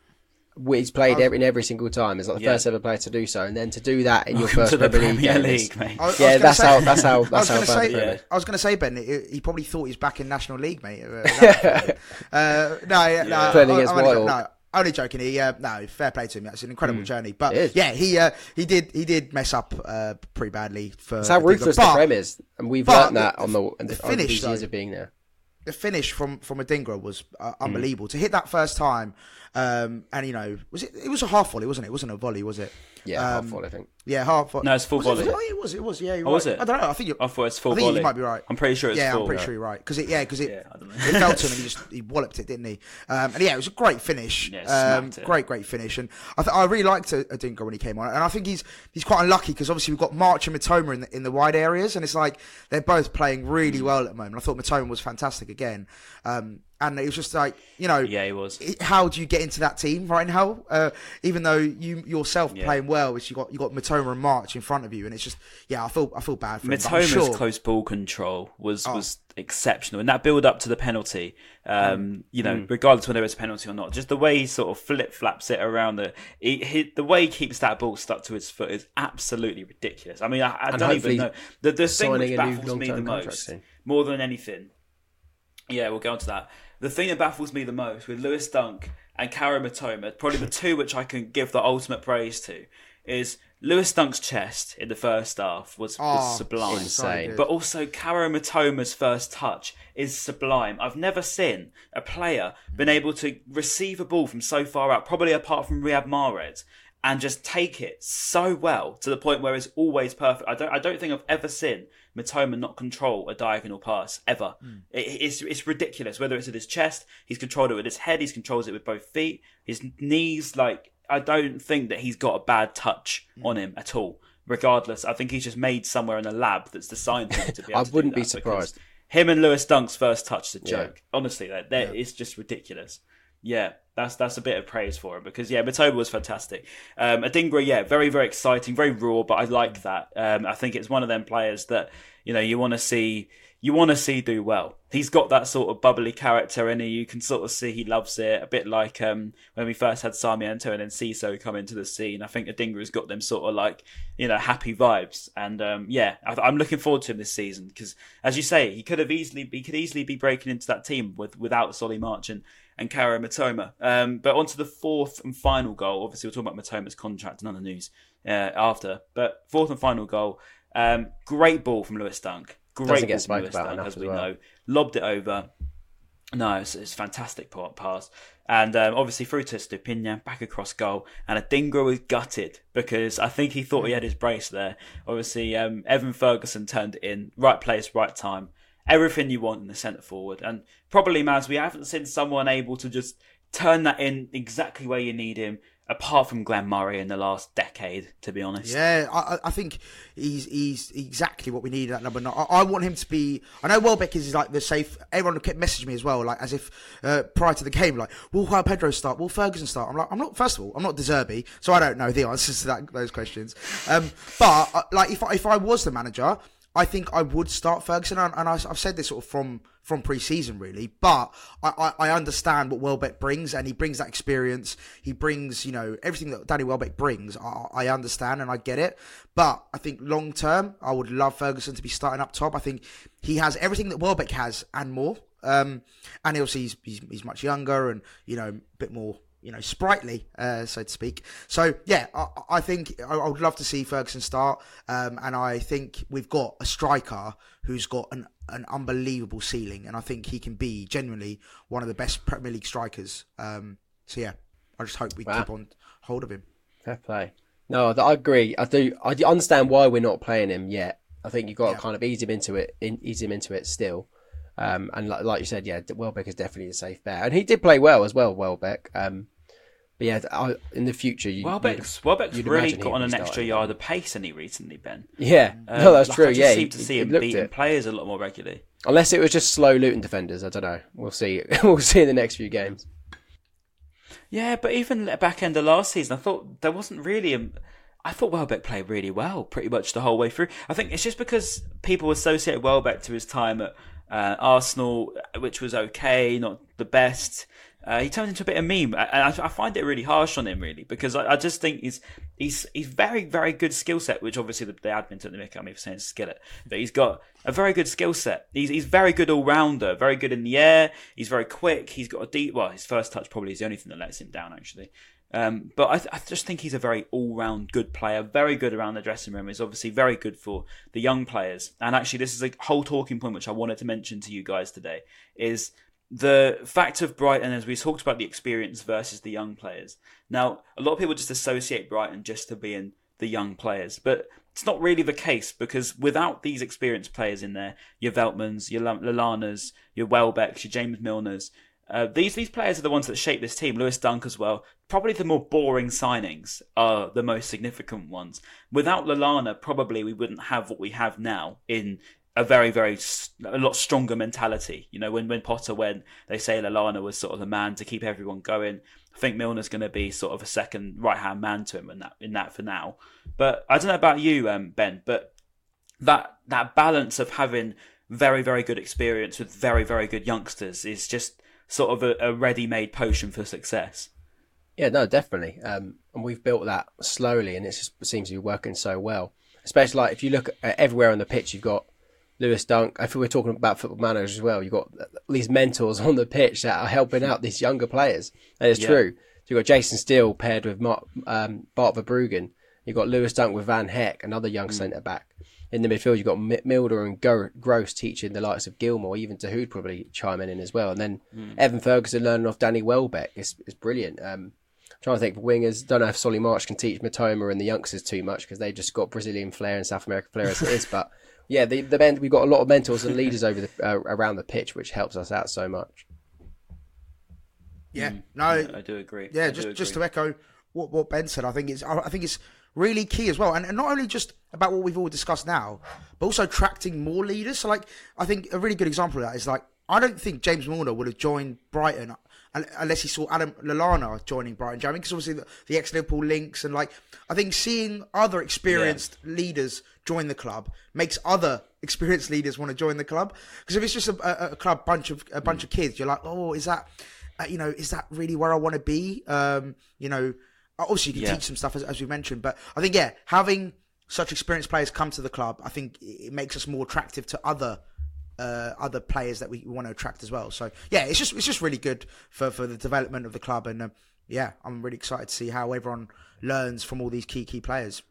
[SPEAKER 6] He's played
[SPEAKER 7] was,
[SPEAKER 6] every, in every single time. He's like the
[SPEAKER 5] yeah.
[SPEAKER 6] first ever player to do so, and then to do that in your
[SPEAKER 5] Welcome
[SPEAKER 6] first
[SPEAKER 5] to the
[SPEAKER 6] Premier League
[SPEAKER 5] Premier
[SPEAKER 6] game.
[SPEAKER 5] League, mate.
[SPEAKER 7] I, I
[SPEAKER 6] Yeah, that's
[SPEAKER 7] say,
[SPEAKER 6] how. That's how.
[SPEAKER 7] I was
[SPEAKER 6] That's how.
[SPEAKER 7] going to say.
[SPEAKER 6] bad
[SPEAKER 7] Yeah. I was going to say, Ben. He, he probably thought he's back in National League, mate. Uh, uh, no, yeah, no,
[SPEAKER 6] Playing
[SPEAKER 7] I,
[SPEAKER 6] against
[SPEAKER 7] I'm only,
[SPEAKER 6] Whitehall.
[SPEAKER 7] no, only joking. He, uh, no, fair play to him. It's an incredible
[SPEAKER 6] Mm.
[SPEAKER 7] journey, but
[SPEAKER 6] It is.
[SPEAKER 7] yeah, he uh, he did he did mess up uh, pretty badly for.
[SPEAKER 6] That's how ruthless
[SPEAKER 7] but,
[SPEAKER 6] the Prem is, and we've
[SPEAKER 7] but
[SPEAKER 6] learned that
[SPEAKER 7] the-
[SPEAKER 6] on the,
[SPEAKER 7] the
[SPEAKER 6] the
[SPEAKER 7] finish,
[SPEAKER 6] these years
[SPEAKER 7] though.
[SPEAKER 6] of being there.
[SPEAKER 7] The finish from from Adingra was uh, unbelievable. To hit that first time, um, and you know, was it? It was a half volley, wasn't it? It wasn't a volley, was it?
[SPEAKER 6] Yeah,
[SPEAKER 7] Um,
[SPEAKER 6] half volley, I think.
[SPEAKER 7] Yeah, half volley.
[SPEAKER 5] No, it's full
[SPEAKER 7] was
[SPEAKER 5] volley.
[SPEAKER 7] It, it was. It was. Yeah, you're
[SPEAKER 5] Oh, was
[SPEAKER 7] right.
[SPEAKER 5] it?
[SPEAKER 7] I don't know. I think. You're,
[SPEAKER 5] I thought it's full
[SPEAKER 7] I think
[SPEAKER 5] volley.
[SPEAKER 7] you might be right.
[SPEAKER 5] I'm pretty sure it's
[SPEAKER 7] yeah,
[SPEAKER 5] full.
[SPEAKER 7] I'm pretty
[SPEAKER 5] yeah.
[SPEAKER 7] sure you're right because it. Yeah, because it.
[SPEAKER 5] Yeah, I don't know.
[SPEAKER 7] It fell to him and he just he walloped it, didn't he? Um, and yeah, it was a great finish.
[SPEAKER 5] Yeah,
[SPEAKER 7] um,
[SPEAKER 5] smacked it.
[SPEAKER 7] great, great finish. And I, th- I really liked Adingra when he came on, and I think he's he's quite unlucky because obviously we've got March and Matoma in the, in the wide areas, and it's like they're both playing really
[SPEAKER 5] Mm.
[SPEAKER 7] well at the moment. I thought Matoma was fantastic again. Um, and it was just like, you know,
[SPEAKER 5] Yeah, he was.
[SPEAKER 7] how do you get into that team right now? Uh, even though you yourself
[SPEAKER 5] Yeah.
[SPEAKER 7] playing well, which you got you got Matoma and March in front of you, and it's just yeah, I feel I feel bad for him. but I'm
[SPEAKER 5] Matoma's
[SPEAKER 7] sure-
[SPEAKER 5] close ball control was,
[SPEAKER 7] Oh.
[SPEAKER 5] was exceptional, and that build up to the penalty,
[SPEAKER 7] Mm.
[SPEAKER 5] um, you know, regardless whether it's a penalty or not, just the way he sort of flip flaps it around the, he, he, the way he keeps that ball stuck to his foot is absolutely ridiculous. I mean, I, I
[SPEAKER 6] And
[SPEAKER 5] don't even
[SPEAKER 6] hopefully
[SPEAKER 5] know the the thing
[SPEAKER 6] signing
[SPEAKER 5] which
[SPEAKER 6] a new
[SPEAKER 5] baffles me the
[SPEAKER 6] long-term contract
[SPEAKER 5] most,
[SPEAKER 6] soon.
[SPEAKER 5] more than anything. Yeah, we'll go on to that. The thing that baffles me the most with Lewis Dunk and Karo Matoma, probably the two which I can give the ultimate praise to, is Lewis Dunk's chest in the first half was,
[SPEAKER 7] Oh,
[SPEAKER 5] was sublime.
[SPEAKER 6] insane.
[SPEAKER 7] good.
[SPEAKER 5] But also Karo Matoma's first touch is sublime. I've never seen a player been able to receive a ball from so far out, probably apart from Riyad Mahrez, and just take it so well to the point where it's always perfect. I don't I don't think I've ever seen Matoma not control a diagonal pass ever.
[SPEAKER 7] Mm.
[SPEAKER 5] It, it's it's ridiculous. Whether it's at his chest, he's controlled it with his head, he's controls it with both feet, his knees. Like I don't think that he's got a bad touch
[SPEAKER 7] Mm.
[SPEAKER 5] on him at all. Regardless, I think he's just made somewhere in a lab that's designed for him to be able
[SPEAKER 6] I
[SPEAKER 5] to do
[SPEAKER 6] wouldn't be
[SPEAKER 5] that,
[SPEAKER 6] surprised.
[SPEAKER 5] because Him and Lewis Dunk's first touch is a
[SPEAKER 6] Yeah.
[SPEAKER 5] joke. Honestly, that that it's just ridiculous. Yeah, that's that's a bit of praise for him because yeah, Matoma was fantastic. Um, Adingra, yeah, very very exciting, very raw, but I like that. Um, I think it's one of them players that you know you want to see you want to see do well. He's got that sort of bubbly character in it. You can sort of see he loves it. A bit like um, when we first had Sarmiento and then Ciso come into the scene. I think Adingra's got them sort of like you know happy vibes. And um, yeah, I, I'm looking forward to him this season because, as you say, he could have easily he could easily be breaking into that team with without Solly March and and Karo Matoma. Um, but on to the fourth and final goal. Obviously, we're talking about Matoma's contract and other news uh, after. But fourth and final goal. Um, great ball from Lewis Dunk. Great
[SPEAKER 6] Doesn't
[SPEAKER 5] ball
[SPEAKER 6] get
[SPEAKER 5] from
[SPEAKER 6] spoken
[SPEAKER 5] Lewis
[SPEAKER 6] about
[SPEAKER 5] Dunk,
[SPEAKER 6] enough
[SPEAKER 5] as
[SPEAKER 6] as
[SPEAKER 5] we
[SPEAKER 6] well.
[SPEAKER 5] know. Lobbed it over. No, it's, it's a fantastic pa- pass. And um, obviously through to Stupinja, back across goal. And Adingra was gutted because I think he thought he had his brace there. Obviously, um, Evan Ferguson turned it in. Right place, right time. Everything you want in the centre forward. And probably, Maz, we haven't seen someone able to just turn that in exactly where you need him, apart from Glenn Murray in the last decade, to be honest.
[SPEAKER 7] Yeah, I, I think he's he's exactly what we need at number nine. I, I want him to be. I know Welbeck is like the safe. Everyone kept messaging me as well, like as if uh, prior to the game, like, will Joao Pedro start? Will Ferguson start? I'm like, I'm not. First of all, I'm not De Zerbi, so I don't know the answers to that those questions. Um, but uh, like, if I, if I was the manager, I think I would start Ferguson, and, and I, I've said this sort of from from pre-season really, but I, I, I understand what Welbeck brings, and he brings that experience. He brings, you know, everything that Danny Welbeck brings. I, I understand and I get it, but I think long term, I would love Ferguson to be starting up top. I think he has everything that Welbeck has and more. Um, and obviously he's, he's he's much younger and you know a bit more, you know, sprightly, uh, so to speak. So, yeah, I, I think I, I would love to see Ferguson start. Um, and I think we've got a striker who's got an, an unbelievable ceiling. And I think he can be genuinely one of the best Premier League strikers. Um, so, yeah, I just hope we
[SPEAKER 6] Wow.
[SPEAKER 7] keep on hold of him.
[SPEAKER 6] Fair play. No, I agree. I do. I do understand why we're not playing him yet. I think you've got
[SPEAKER 7] Yeah.
[SPEAKER 6] to kind of ease him into it, in, ease him into it still. Um, and like, like you said, yeah, Welbeck is definitely a safe bet, and he did play well as well, Welbeck. Um, but yeah, I, in the future, you,
[SPEAKER 5] Welbeck's,
[SPEAKER 6] you'd-
[SPEAKER 5] Welbeck's
[SPEAKER 6] you'd
[SPEAKER 5] really
[SPEAKER 6] imagine
[SPEAKER 5] got
[SPEAKER 6] he'd
[SPEAKER 5] on
[SPEAKER 6] be
[SPEAKER 5] an extra
[SPEAKER 6] starting.
[SPEAKER 5] yard of pace, and he recently, Ben.
[SPEAKER 6] Yeah,
[SPEAKER 5] Um,
[SPEAKER 6] no, that's
[SPEAKER 5] like,
[SPEAKER 6] true.
[SPEAKER 5] I just
[SPEAKER 6] yeah,
[SPEAKER 5] seem
[SPEAKER 6] he,
[SPEAKER 5] to see
[SPEAKER 6] he
[SPEAKER 5] him
[SPEAKER 6] looked
[SPEAKER 5] beating
[SPEAKER 6] it.
[SPEAKER 5] players a lot more regularly.
[SPEAKER 6] Unless it was just slow Luton defenders, I don't know. We'll see. we'll see in the next few games.
[SPEAKER 5] Yeah, but even at the back end of last season, I thought there wasn't really a. I thought Welbeck played really well pretty much the whole way through. I think it's just because people associate Welbeck to his time at uh, Arsenal, which was okay, not the best. Uh, he turns into a bit of meme, and I, I find it really harsh on him, really, because I, I just think he's he's he's very very good skill set, which obviously the, the admin took the mick at me for saying skillet, but he's got a very good skill set. He's he's very good all rounder, very good in the air. He's very quick. He's got a deep. Well, his first touch probably is the only thing that lets him down, actually. Um, but I, I just think he's a very all-round good player, very good around the dressing room. He's obviously very good for the young players. And actually, this is a whole talking point which I wanted to mention to you guys today, is the fact of Brighton, as we talked about the experience versus the young players. Now, a lot of people just associate Brighton just to being the young players, but it's not really the case, because without these experienced players in there, your Veltmans, your Lallanas, your Welbecks, your James Milners, Uh, these these players are the ones that shape this team. Lewis Dunk as well. Probably the more boring signings are the most significant ones. Without Lallana, probably we wouldn't have what we have now in a very, very, a lot stronger mentality. You know, when, when Potter went, they say Lallana was sort of the man to keep everyone going. I think Milner's going to be sort of a second right-hand man to him in that, in that for now. But I don't know about you, um, Ben, but that that balance of having very, very good experience with very, very good youngsters is just sort of a, a ready-made potion for success.
[SPEAKER 6] Yeah, no, definitely. Um, and we've built that slowly, and it just seems to be working so well. Especially like if you look at everywhere on the pitch, you've got Lewis Dunk. I think we're talking about Football Managers as well. You've got these mentors on the pitch that are helping out these younger players. And it's yeah. true. So you've got Jason Steele paired with Mark, um, Bart Verbruggen. You've got Lewis Dunk with Van Heck, another young mm. centre-back. In the midfield, you've got Milder and Gross teaching the likes of Gilmore, even Dahoud probably chiming in as well. And then mm. Evan Ferguson learning off Danny Welbeck. It's, it's brilliant. Um, I'm trying to think of wingers. Don't know if Solly March can teach Matoma and the youngsters too much, because they've just got Brazilian flair and South American flair as it is. But yeah, the, the band, we've got a lot of mentors and leaders over the uh, around the pitch, which helps us out so much.
[SPEAKER 7] Yeah,
[SPEAKER 5] mm.
[SPEAKER 7] no,
[SPEAKER 5] yeah, I do agree.
[SPEAKER 7] Yeah,
[SPEAKER 5] I
[SPEAKER 7] just
[SPEAKER 5] agree.
[SPEAKER 7] just to echo what, what Ben said, I think it's I think it's really key as well, and, and not only just about what we've all discussed now, but also attracting more leaders. So, like, I think a really good example of that is like I don't think James Milner would have joined Brighton unless he saw Adam Lallana joining Brighton. Do you know what I mean? Because obviously the, the ex-Liverpool links, and like I think seeing other experienced yeah. leaders join the club makes other experienced leaders want to join the club. Because if it's just a, a, a club bunch of a bunch mm. of kids, you're like, oh, is that uh, you know, is that really where I want to be? Um, you know. Obviously, you can yeah. teach some stuff, as, as we mentioned, but I think, yeah, having such experienced players come to the club, I think it makes us more attractive to other uh, other players that we want to attract as well. So, yeah, it's just it's just really good for, for the development of the club, and um, yeah, I'm really excited to see how everyone learns from all these key key players.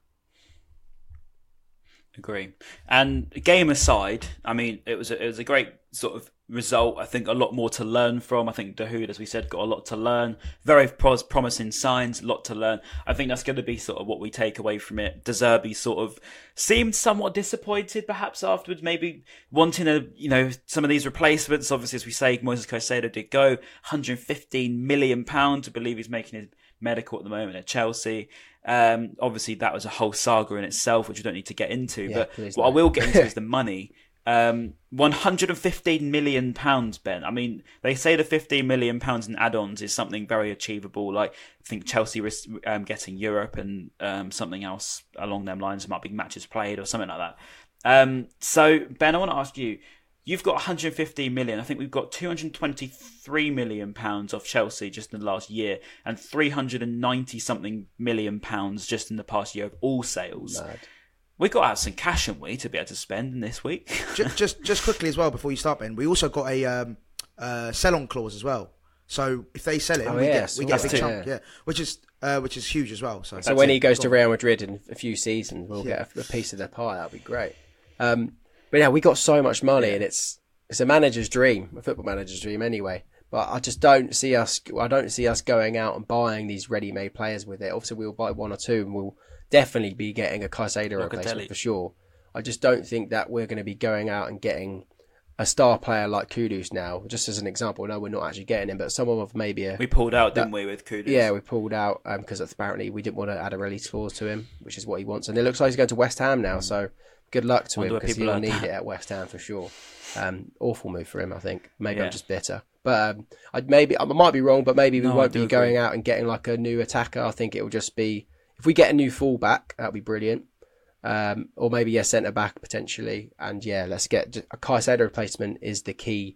[SPEAKER 5] Agree. And game aside, I mean, it was a, it was a great sort of result. I think a lot more to learn from. I think Dahoud, as we said, got a lot to learn. Very pros- promising signs, a lot to learn. I think that's going to be sort of what we take away from it. De Zerbi sort of seemed somewhat disappointed, perhaps afterwards, maybe wanting a you know some of these replacements. Obviously, as we say, Moises Caicedo did go one hundred fifteen million pounds. I believe he's making his medical at the moment at Chelsea. Um, obviously, that was a whole saga in itself, which we don't need to get into. Yeah, but what not. I will get into is the money. Um, one hundred fifteen million pounds, Ben. I mean, they say the fifteen million pounds in add-ons is something very achievable. Like, I think Chelsea was um, getting Europe and um, something else along them lines. Might be matches played or something like that. Um, so, Ben, I want to ask you, you've got one hundred fifteen million. I think we've got two hundred twenty-three million pounds off Chelsea just in the last year, and three hundred ninety something million pounds just in the past year of all sales. Mad. We got out some cash, haven't we, to be able to spend in this week?
[SPEAKER 7] just, just, just quickly as well before you start, Ben. We also got a um, uh, sell-on clause as well. So if they sell it,
[SPEAKER 6] oh,
[SPEAKER 7] we
[SPEAKER 6] yeah,
[SPEAKER 7] get we get a big
[SPEAKER 6] too.
[SPEAKER 7] chunk, yeah, which is uh, which is huge as well. So,
[SPEAKER 6] so when it. he goes to Real Madrid in a few seasons, we'll yeah. get a, a piece of their pie. That'd be great. Um, but yeah, we got so much money, yeah. and it's it's a manager's dream, a football manager's dream, anyway. But I just don't see us. I don't see us going out and buying these ready-made players with it. Obviously, we'll buy one or two, and we'll definitely be getting a Caicedo replacement for sure. I just don't think that we're going to be going out and getting a star player like Kudus now. Just as an example, no, we're not actually getting him, but someone of maybe a...
[SPEAKER 5] We pulled out, that, didn't we, with Kudus?
[SPEAKER 6] Yeah, we pulled out because um, apparently we didn't want to add a release clause to him, which is what he wants. And it looks like he's going to West Ham now, so good luck to him, because he'll like need that. it at West Ham for sure. Um, awful move for him, I think. Maybe yeah. I'm just bitter. But um, I'd maybe I might be wrong, but maybe we no, won't be agree. going out and getting like a new attacker. I think it will just be... If we get a new fullback, that'd be brilliant. Um, or maybe a yeah, centre back potentially, and yeah, let's get a Caicedo replacement is the key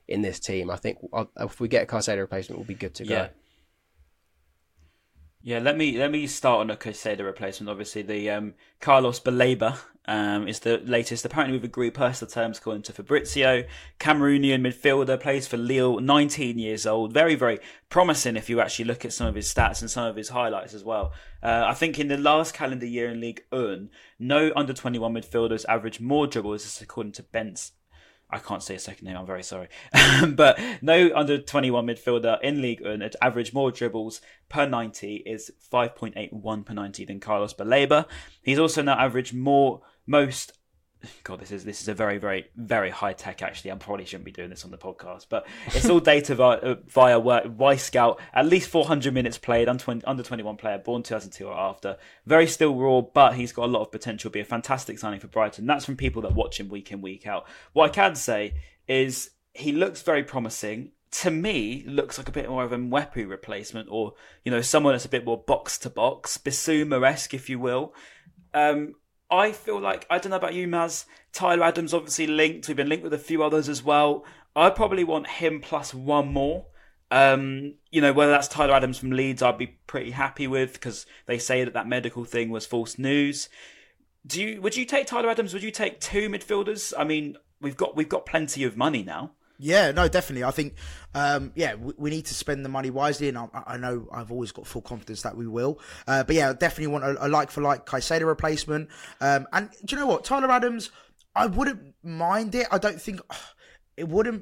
[SPEAKER 6] in this team. I think if we get a Caicedo replacement, we'll be good to go.
[SPEAKER 5] Yeah. Yeah, let me let me start on a Caicedo replacement. Obviously, the um, Carlos Baleba um, is the latest. Apparently, we've agreed personal terms according to Fabrizio. Cameroonian midfielder, plays for Lille, nineteen years old. Very, very promising if you actually look at some of his stats and some of his highlights as well. Uh, I think in the last calendar year in Ligue one, no under twenty-one midfielders averaged more dribbles, this is according to Bent's. I can't say a second name, I'm very sorry. But no under twenty-one midfielder in Ligue one at average more dribbles per ninety is five point eight one per ninety than Carlos Baleba. He's also now averaged more, most... God, this is this is a very, very, very high tech. Actually, I probably shouldn't be doing this on the podcast, but it's all data via, via Y-Scout. At least four hundred minutes played, under twenty-one player, born two thousand two or after. Very still raw, but he's got a lot of potential. Be a fantastic signing for Brighton. That's from people that watch him week in, week out. What I can say is he looks very promising. To me, looks like a bit more of a Mwepu replacement, or you know, someone that's a bit more box to box, Bissouma-esque, if you will. Um, I feel like, I don't know about you, Maz, Tyler Adams obviously linked. We've been linked with a few others as well. I probably want him plus one more. Um, you know, whether that's Tyler Adams from Leeds, I'd be pretty happy with, because they say that that medical thing was false news. Do you? Would you take Tyler Adams? Would you take two midfielders? I mean, we've got we've got plenty of money now.
[SPEAKER 7] Yeah, no, definitely. I think, um, yeah, we, we need to spend the money wisely, and I, I know I've always got full confidence that we will. Uh, but yeah, I definitely want a, a like-for-like Caicedo replacement. Um, and do you know what? Tyler Adams, I wouldn't mind it. I don't think... It wouldn't...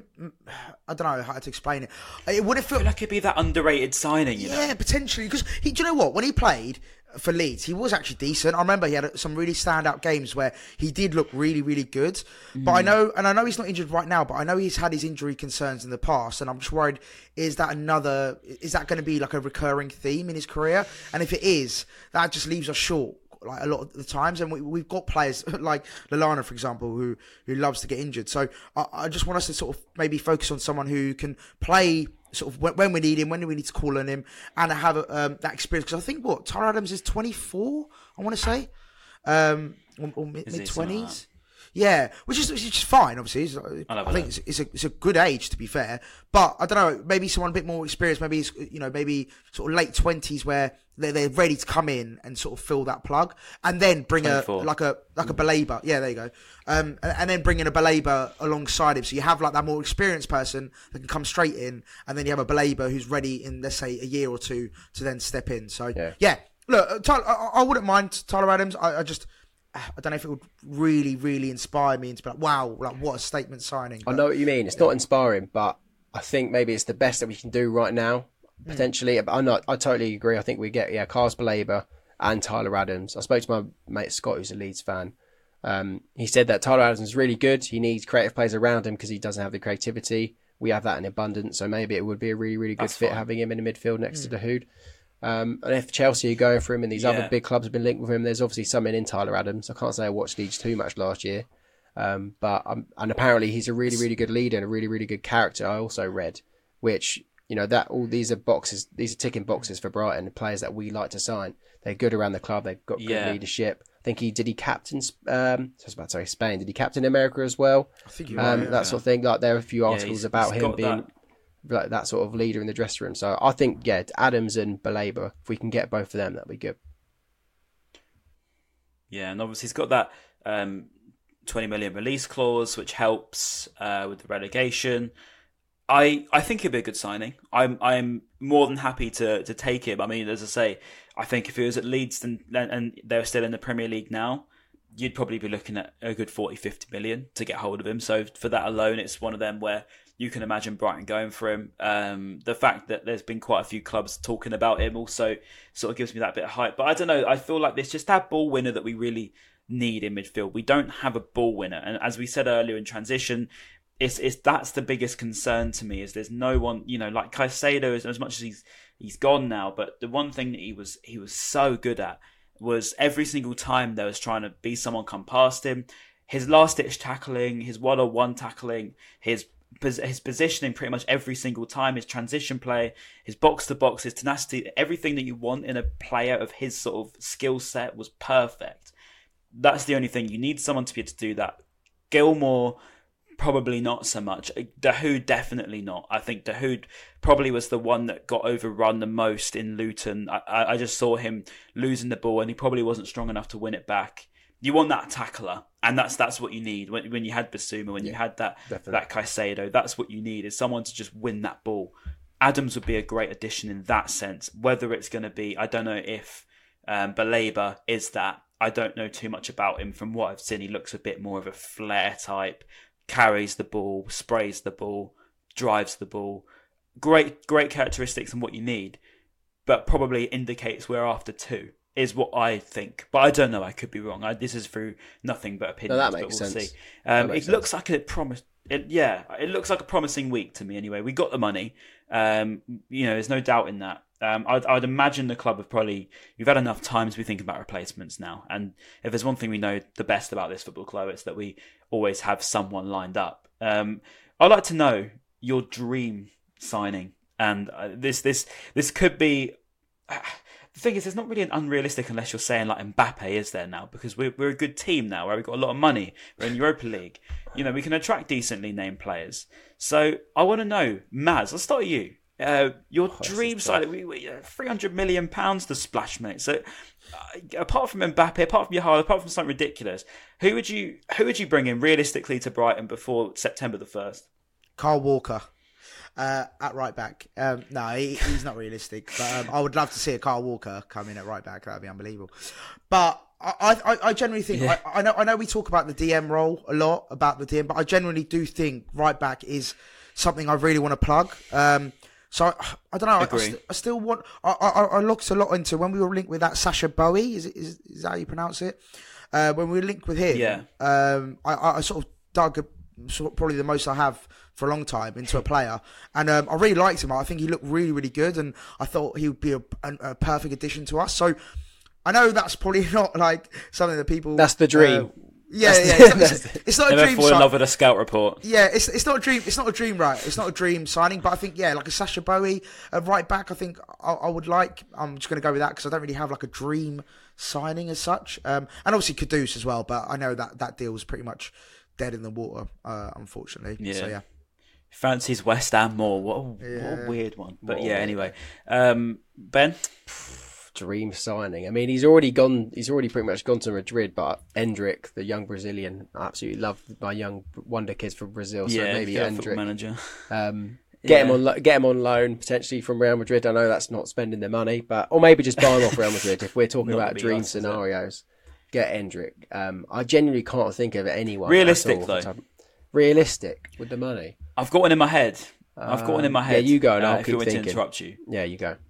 [SPEAKER 7] I don't know how to explain it. It wouldn't feel...
[SPEAKER 5] I feel like it'd be that underrated signing, you
[SPEAKER 7] yeah, know? Yeah, potentially. Because, do you know what? When he played for Leeds, he was actually decent. I remember he had some really standout games where he did look really, really good. Mm. But I know, and I know he's not injured right now, but I know he's had his injury concerns in the past, and I'm just worried, is that another, is that going to be like a recurring theme in his career? And if it is, that just leaves us short like a lot of the times, and we, we've got players like Lallana, for example, who who loves to get injured. So I, I just want us to sort of maybe focus on someone who can play sort of when we need him, when we need to call on him, and have um, that experience. Because I think what Tyler Adams is twenty-four, I want to say, um, or, or mid twenties. Yeah, which is which is fine. Obviously, it's, I think it's, it's a it's a good age, to be fair. But I don't know, maybe someone a bit more experienced. Maybe it's, you know, maybe sort of late twenties where they're, they're ready to come in and sort of fill that plug, and then bring twenty-four. a like a like a Baleba. Yeah, there you go. Um, and, and then bring in a Baleba alongside him, so you have like that more experienced person that can come straight in, and then you have a Baleba who's ready in, let's say, a year or two to then step in. So yeah, yeah. Look, Tyler, I, I wouldn't mind Tyler Adams. I, I just. I don't know if it would really, really inspire me into be like, wow, like what a statement signing.
[SPEAKER 6] But, I know what you mean. It's not inspiring, but I think maybe it's the best that we can do right now, potentially. Mm. But I know, I totally agree. I think we get, yeah, Carlos Baleba and Tyler Adams. I spoke to my mate Scott, who's a Leeds fan. Um, he said that Tyler Adams is really good. He needs creative players around him because he doesn't have the creativity. We have that in abundance. So maybe it would be a really, really good That's fit fine. having him in the midfield next mm. to Dahoud. Um, and if Chelsea are going for him and these yeah. other big clubs have been linked with him, there's obviously something in Tyler Adams. I can't say I watched Leeds too much last year, um, but um, and apparently he's a really, really good leader and a really, really good character. I also read, which you know that all these are boxes, these are ticking boxes for Brighton, players that we like to sign. They're good around the club. They've got good yeah. leadership. I think he did he captain. Um, I was about to say Spain. Did he captain America as well?
[SPEAKER 7] I think you
[SPEAKER 6] um,
[SPEAKER 7] right,
[SPEAKER 6] that
[SPEAKER 7] yeah.
[SPEAKER 6] sort of thing. Like there are a few articles
[SPEAKER 5] yeah, he's,
[SPEAKER 6] about
[SPEAKER 5] he's
[SPEAKER 6] him being. That. Like that sort of leader in the dressing room. So I think, yeah, Adams and Baleba, if we can get both of them, that'd be good.
[SPEAKER 5] Yeah, and obviously he's got that um, twenty million release clause, which helps uh, with the relegation. I I think it'd be a good signing. I'm I'm more than happy to to take him. I mean, as I say, I think if he was at Leeds and, and they're still in the Premier League now, you'd probably be looking at a good forty, fifty million to get hold of him. So for that alone, it's one of them where you can imagine Brighton going for him. Um, the fact that there's been quite a few clubs talking about him also sort of gives me that bit of hype. But I don't know, I feel like there's just that ball winner that we really need in midfield. We don't have a ball winner. And as we said earlier in transition, it's, it's that's the biggest concern to me, is there's no one, you know, like Caicedo, as, as much as he's he's gone now, but the one thing that he was he was so good at was every single time there was trying to be someone come past him, his last-ditch tackling, his one-on-one tackling, his his positioning pretty much every single time, his transition play, his box-to-box, his tenacity, everything that you want in a player of his sort of skill set was perfect. That's the only thing. You need someone to be able to do that. Gilmore probably not so much. Dahoud, definitely not. I think Dahoud probably was the one that got overrun the most in Luton. I, I just saw him losing the ball, and he probably wasn't strong enough to win it back. You want that tackler, and that's that's what you need. When when you had Bissouma, when yeah, you had that definitely. that Caicedo, that's what you need, is someone to just win that ball. Adams would be a great addition in that sense. Whether it's going to be, I don't know if um, Baleba is that. I don't know too much about him. From what I've seen, he looks a bit more of a flair type, carries the ball, sprays the ball, drives the ball. Great, great characteristics and what you need, but probably indicates we're after two, is what I think. But I don't know, I could be wrong. I, this is through nothing but opinions.
[SPEAKER 6] No, that makes
[SPEAKER 5] but we'll
[SPEAKER 6] sense.
[SPEAKER 5] See. Um,
[SPEAKER 6] makes
[SPEAKER 5] it sense. looks like a promise. It, yeah, it looks like a promising week to me anyway. We got the money. Um, you know, there's no doubt in that. Um, I'd, I'd imagine the club have probably, we've had enough time to be thinking about replacements now. And if there's one thing we know the best about this football club, it's that we always have someone lined up. Um, I'd like to know your dream signing. And uh, this, this, this could be, uh, the thing is, it's not really an unrealistic unless you're saying like Mbappe is there now, because we're, we're a good team now, where we've got a lot of money. We're in Europa League. You know, we can attract decently named players. So I want to know, Maz, let's start with you. Uh, your oh, dream side, we, we, uh, three hundred million pounds to splash, mate. So, uh, apart from Mbappe, apart from Yahal, apart from something ridiculous, who would you who would you bring in realistically to Brighton before September the first?
[SPEAKER 7] Kyle Walker uh, at right back. Um, no, he, he's not realistic, but um, I would love to see a Kyle Walker come in at right back. That'd be unbelievable. But I, I, I generally think yeah. I, I know I know we talk about the D M role a lot, about the D M, but I generally do think right back is something I really want to plug. Um, So, I, I don't know, I, I, st- I still want, I, I, I looked a lot into when we were linked with that Sasha Bowie, is, it, is, is that how you pronounce it? Uh, when we were linked with him,
[SPEAKER 5] yeah. um,
[SPEAKER 7] I, I sort of dug a, sort of probably the most I have for a long time into a player. And um, I really liked him. I think he looked really, really good. And I thought he would be a, a, a perfect addition to us. So I know that's probably not like something that people...
[SPEAKER 6] That's the dream. Uh,
[SPEAKER 7] Yeah, yeah, it's not, it's, it's not a
[SPEAKER 5] Never
[SPEAKER 7] dream.
[SPEAKER 5] fall in love with a scout report.
[SPEAKER 7] Yeah, it's it's not a dream. It's not a dream, right? It's not a dream signing, but I think yeah, like a Sasha Bowie, a right back. I think I, I would like. I'm just going to go with that because I don't really have like a dream signing as such. Um, and obviously Kudus as well, but I know that that deal was pretty much dead in the water, uh, unfortunately.
[SPEAKER 5] Yeah.
[SPEAKER 7] So yeah.
[SPEAKER 5] Fancies West Ham more. What a,
[SPEAKER 7] yeah.
[SPEAKER 5] what a weird one. But
[SPEAKER 6] what
[SPEAKER 5] yeah, anyway, um, Ben.
[SPEAKER 6] Dream signing. I mean, he's already gone. He's already pretty much gone to Madrid. But Endrick, the young Brazilian, I absolutely love my young wonder kids from Brazil. So
[SPEAKER 5] yeah,
[SPEAKER 6] maybe
[SPEAKER 5] Endrick,
[SPEAKER 6] manager. Um,
[SPEAKER 5] yeah.
[SPEAKER 6] get him on. Get him on loan potentially from Real Madrid. I know that's not spending their money, but or maybe just buy him off Real Madrid if we're talking about dream us, scenarios. Get Endrick. Um, I genuinely can't think of anyone.
[SPEAKER 5] Realistic though.
[SPEAKER 6] Realistic with the money.
[SPEAKER 5] I've got one in my head. I've got one in my head.
[SPEAKER 6] Yeah, you go. And
[SPEAKER 5] uh,
[SPEAKER 6] I'll
[SPEAKER 5] if
[SPEAKER 6] keep
[SPEAKER 5] you want
[SPEAKER 6] thinking.
[SPEAKER 5] to interrupt you.
[SPEAKER 6] Yeah, you go.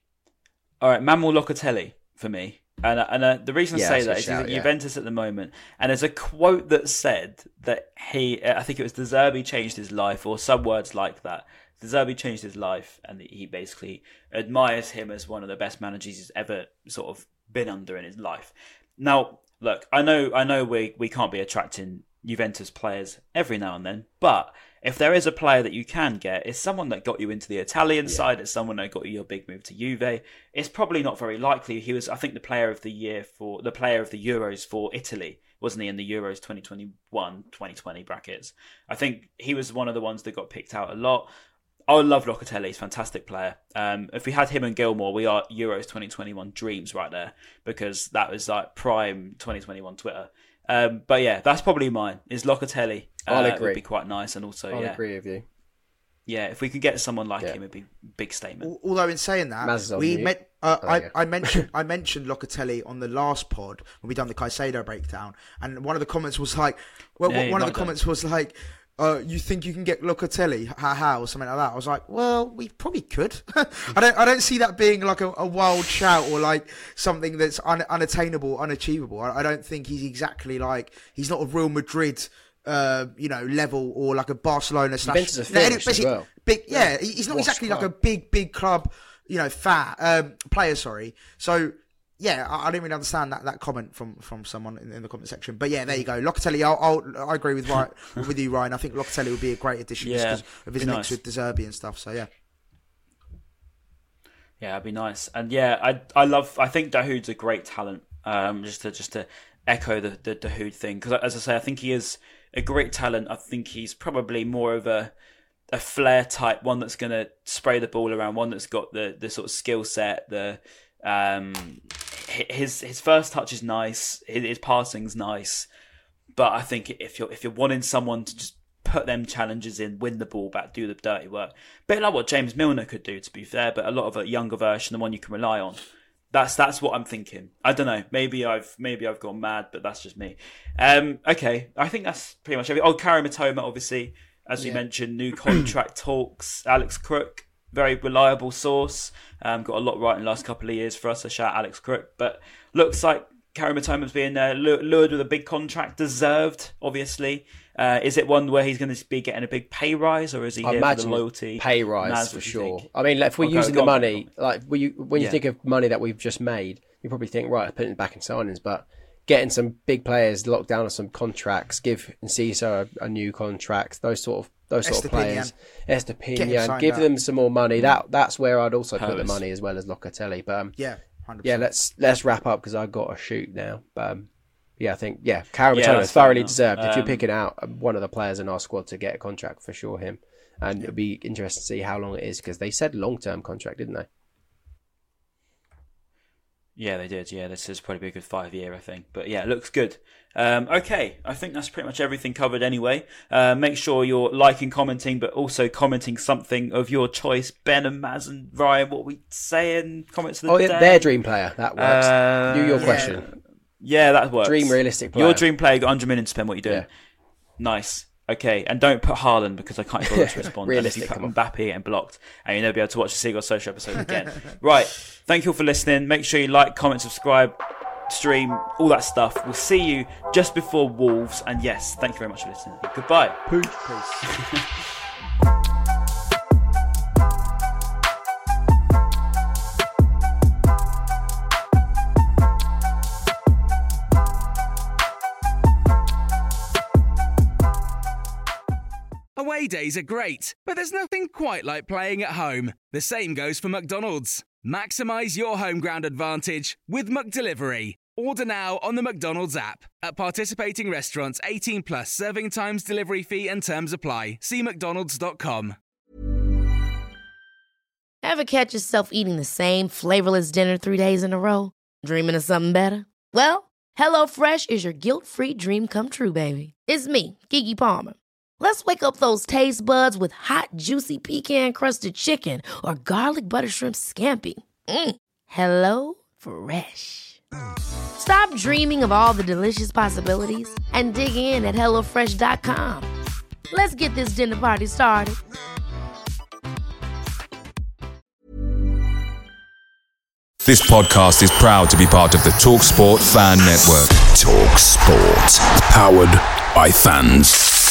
[SPEAKER 5] All right, Manuel Locatelli for me. And, and uh, the reason I
[SPEAKER 6] yeah,
[SPEAKER 5] say that is
[SPEAKER 6] shout,
[SPEAKER 5] he's at
[SPEAKER 6] yeah.
[SPEAKER 5] Juventus at the moment. And there's a quote that said that he, I think it was De Zerbi changed his life, or some words like that. De Zerbi changed his life, and he basically admires him as one of the best managers he's ever sort of been under in his life. Now, look, I know I know we, we can't be attracting Juventus players every now and then, but if there is a player that you can get, it's someone that got you into the Italian yeah. side, it's someone that got you your big move to Juve. It's probably not very likely. He was, I think, the player of the year for the player of the Euros for Italy, wasn't he, in the Euros twenty twenty-one twenty twenty brackets? I think he was one of the ones that got picked out a lot. I love Locatelli, he's a fantastic player. Um, if we had him and Gilmore, we are Euros twenty twenty-one dreams right there, because that was like prime twenty twenty-one Twitter. Um, but yeah, that's probably mine. Is Locatelli? Uh,
[SPEAKER 6] I'll agree.
[SPEAKER 5] Would be quite nice, and also
[SPEAKER 6] I'll
[SPEAKER 5] yeah,
[SPEAKER 6] agree with you.
[SPEAKER 5] Yeah, if we could get someone like
[SPEAKER 6] yeah.
[SPEAKER 5] him, it'd be a big statement.
[SPEAKER 7] Although in saying that, we met, uh,
[SPEAKER 6] oh,
[SPEAKER 7] I,
[SPEAKER 6] yeah.
[SPEAKER 7] I mentioned I mentioned Locatelli on the last pod when we done the Caicedo breakdown, and one of the comments was like, well,
[SPEAKER 5] yeah,
[SPEAKER 7] one of the
[SPEAKER 5] done.
[SPEAKER 7] comments was like. Uh, you think you can get Locatelli? How, how, or something like that? I was like, well, we probably could. I don't, I don't see that being like a, a wild shout or like something that's un, unattainable, unachievable. I, I don't think he's exactly like he's not a Real Madrid, uh, you know, level or like a Barcelona slash.
[SPEAKER 6] Juventus are finished as well.
[SPEAKER 7] Big, yeah, he's not
[SPEAKER 6] Wash
[SPEAKER 7] exactly
[SPEAKER 6] club.
[SPEAKER 7] like a big, big club, you know, fat um, player. Sorry, so. Yeah, I, I didn't really understand that, that comment from, from someone in, in the comment section. But yeah, there you go. Locatelli, I'll, I'll, I agree with Ryan, with you, Ryan. I think Locatelli would be a great addition
[SPEAKER 5] yeah,
[SPEAKER 7] just because of his links
[SPEAKER 5] nice.
[SPEAKER 7] with De Zerbi and stuff. So yeah.
[SPEAKER 5] Yeah, it'd be nice. And yeah, I I love, I think Dahoud's a great talent. Um, just to, just to echo the the Dahoud thing, because as I say, I think he is a great talent. I think he's probably more of a a flair type, one that's going to spray the ball around, one that's got the the sort of skill set. The um, his his first touch is nice, his, his passing's nice, but I think if you're if you're wanting someone to just put them challenges in, win the ball back, do the dirty work, bit like what James Milner could do, to be fair, but a lot of a younger version, the one you can rely on. That's that's what I'm thinking. I don't know. Maybe I've maybe I've gone mad, but that's just me. Um, okay, I think that's pretty much everything. Oh, Karim Mitoma, obviously, as we yeah. mentioned, new contract talks. Alex Crook, very reliable source. Um, got a lot right in the last couple of years for us. So shout out Alex Crook. But looks like Karim Mitoma's being uh, lured with a big contract, deserved, obviously. Uh, is it one where he's going to be getting a big pay rise, or is he
[SPEAKER 6] I
[SPEAKER 5] here for the loyalty?
[SPEAKER 6] Pay rise
[SPEAKER 5] Naz,
[SPEAKER 6] for sure. I mean, if we're
[SPEAKER 5] okay,
[SPEAKER 6] using the
[SPEAKER 5] on,
[SPEAKER 6] money, like when you, when you
[SPEAKER 5] yeah.
[SPEAKER 6] think of money that we've just made, you probably think, right, putting it back in signings, but getting some big players locked down on some contracts, give Enciso a, a new contract, those sort of those sort of players, Estepinian, give up. them some more money. That that's where I'd also Pose. put the money, as well as Locatelli. But um,
[SPEAKER 7] yeah, one hundred percent.
[SPEAKER 6] yeah, let's let's wrap up because I've got to shoot now. But um, yeah, I think yeah, Karim
[SPEAKER 5] yeah,
[SPEAKER 6] Mitoma thoroughly deserved.
[SPEAKER 5] Um,
[SPEAKER 6] if you're picking out one of the players in our squad to get a contract, for sure him. And it'd be interesting to see how long it is, because they said long term contract, didn't they?
[SPEAKER 5] Yeah, they did. Yeah, this is probably be a good five year, I think. But yeah, it looks good. Um, okay, I think that's pretty much everything covered anyway. Uh, make sure you're liking, commenting, but also commenting something of your choice. Ben and Maz and Ryan, what are we saying? Comments of the
[SPEAKER 6] oh,
[SPEAKER 5] day?
[SPEAKER 6] yeah, their dream player. That works. Uh, Do your
[SPEAKER 5] yeah.
[SPEAKER 6] question.
[SPEAKER 5] Yeah, that works.
[SPEAKER 6] Dream realistic player.
[SPEAKER 5] Your dream player, got one hundred million to spend, what are you doing? Yeah. Nice. Okay, and don't put Haaland, because I can't bother to respond. Realistic. If you put Mbappe and blocked, and you'll never be able to watch the Seagull Social episode again. Right, thank you all for listening. Make sure you like, comment, subscribe, stream, all that stuff. We'll see you just before Wolves. And yes, thank you very much for listening. Goodbye.
[SPEAKER 7] Peace. Peace.
[SPEAKER 3] Away days are great, but there's nothing quite like playing at home. The same goes for McDonald's. Maximise your home ground advantage with McDelivery. Order now on the McDonald's app. At participating restaurants, eighteen plus, serving times, delivery fee and terms apply. See mcdonalds dot com.
[SPEAKER 10] Ever catch yourself eating the same flavorless dinner three days in a row? Dreaming of something better? Well, HelloFresh is your guilt-free dream come true, baby. It's me, Keke Palmer. Let's wake up those taste buds with hot, juicy pecan-crusted chicken or garlic butter shrimp scampi. Mm. Hello Fresh. Stop dreaming of all the delicious possibilities and dig in at hello fresh dot com. Let's get this dinner party started.
[SPEAKER 1] This podcast is proud to be part of the TalkSport Fan Network. TalkSport. Powered by fans.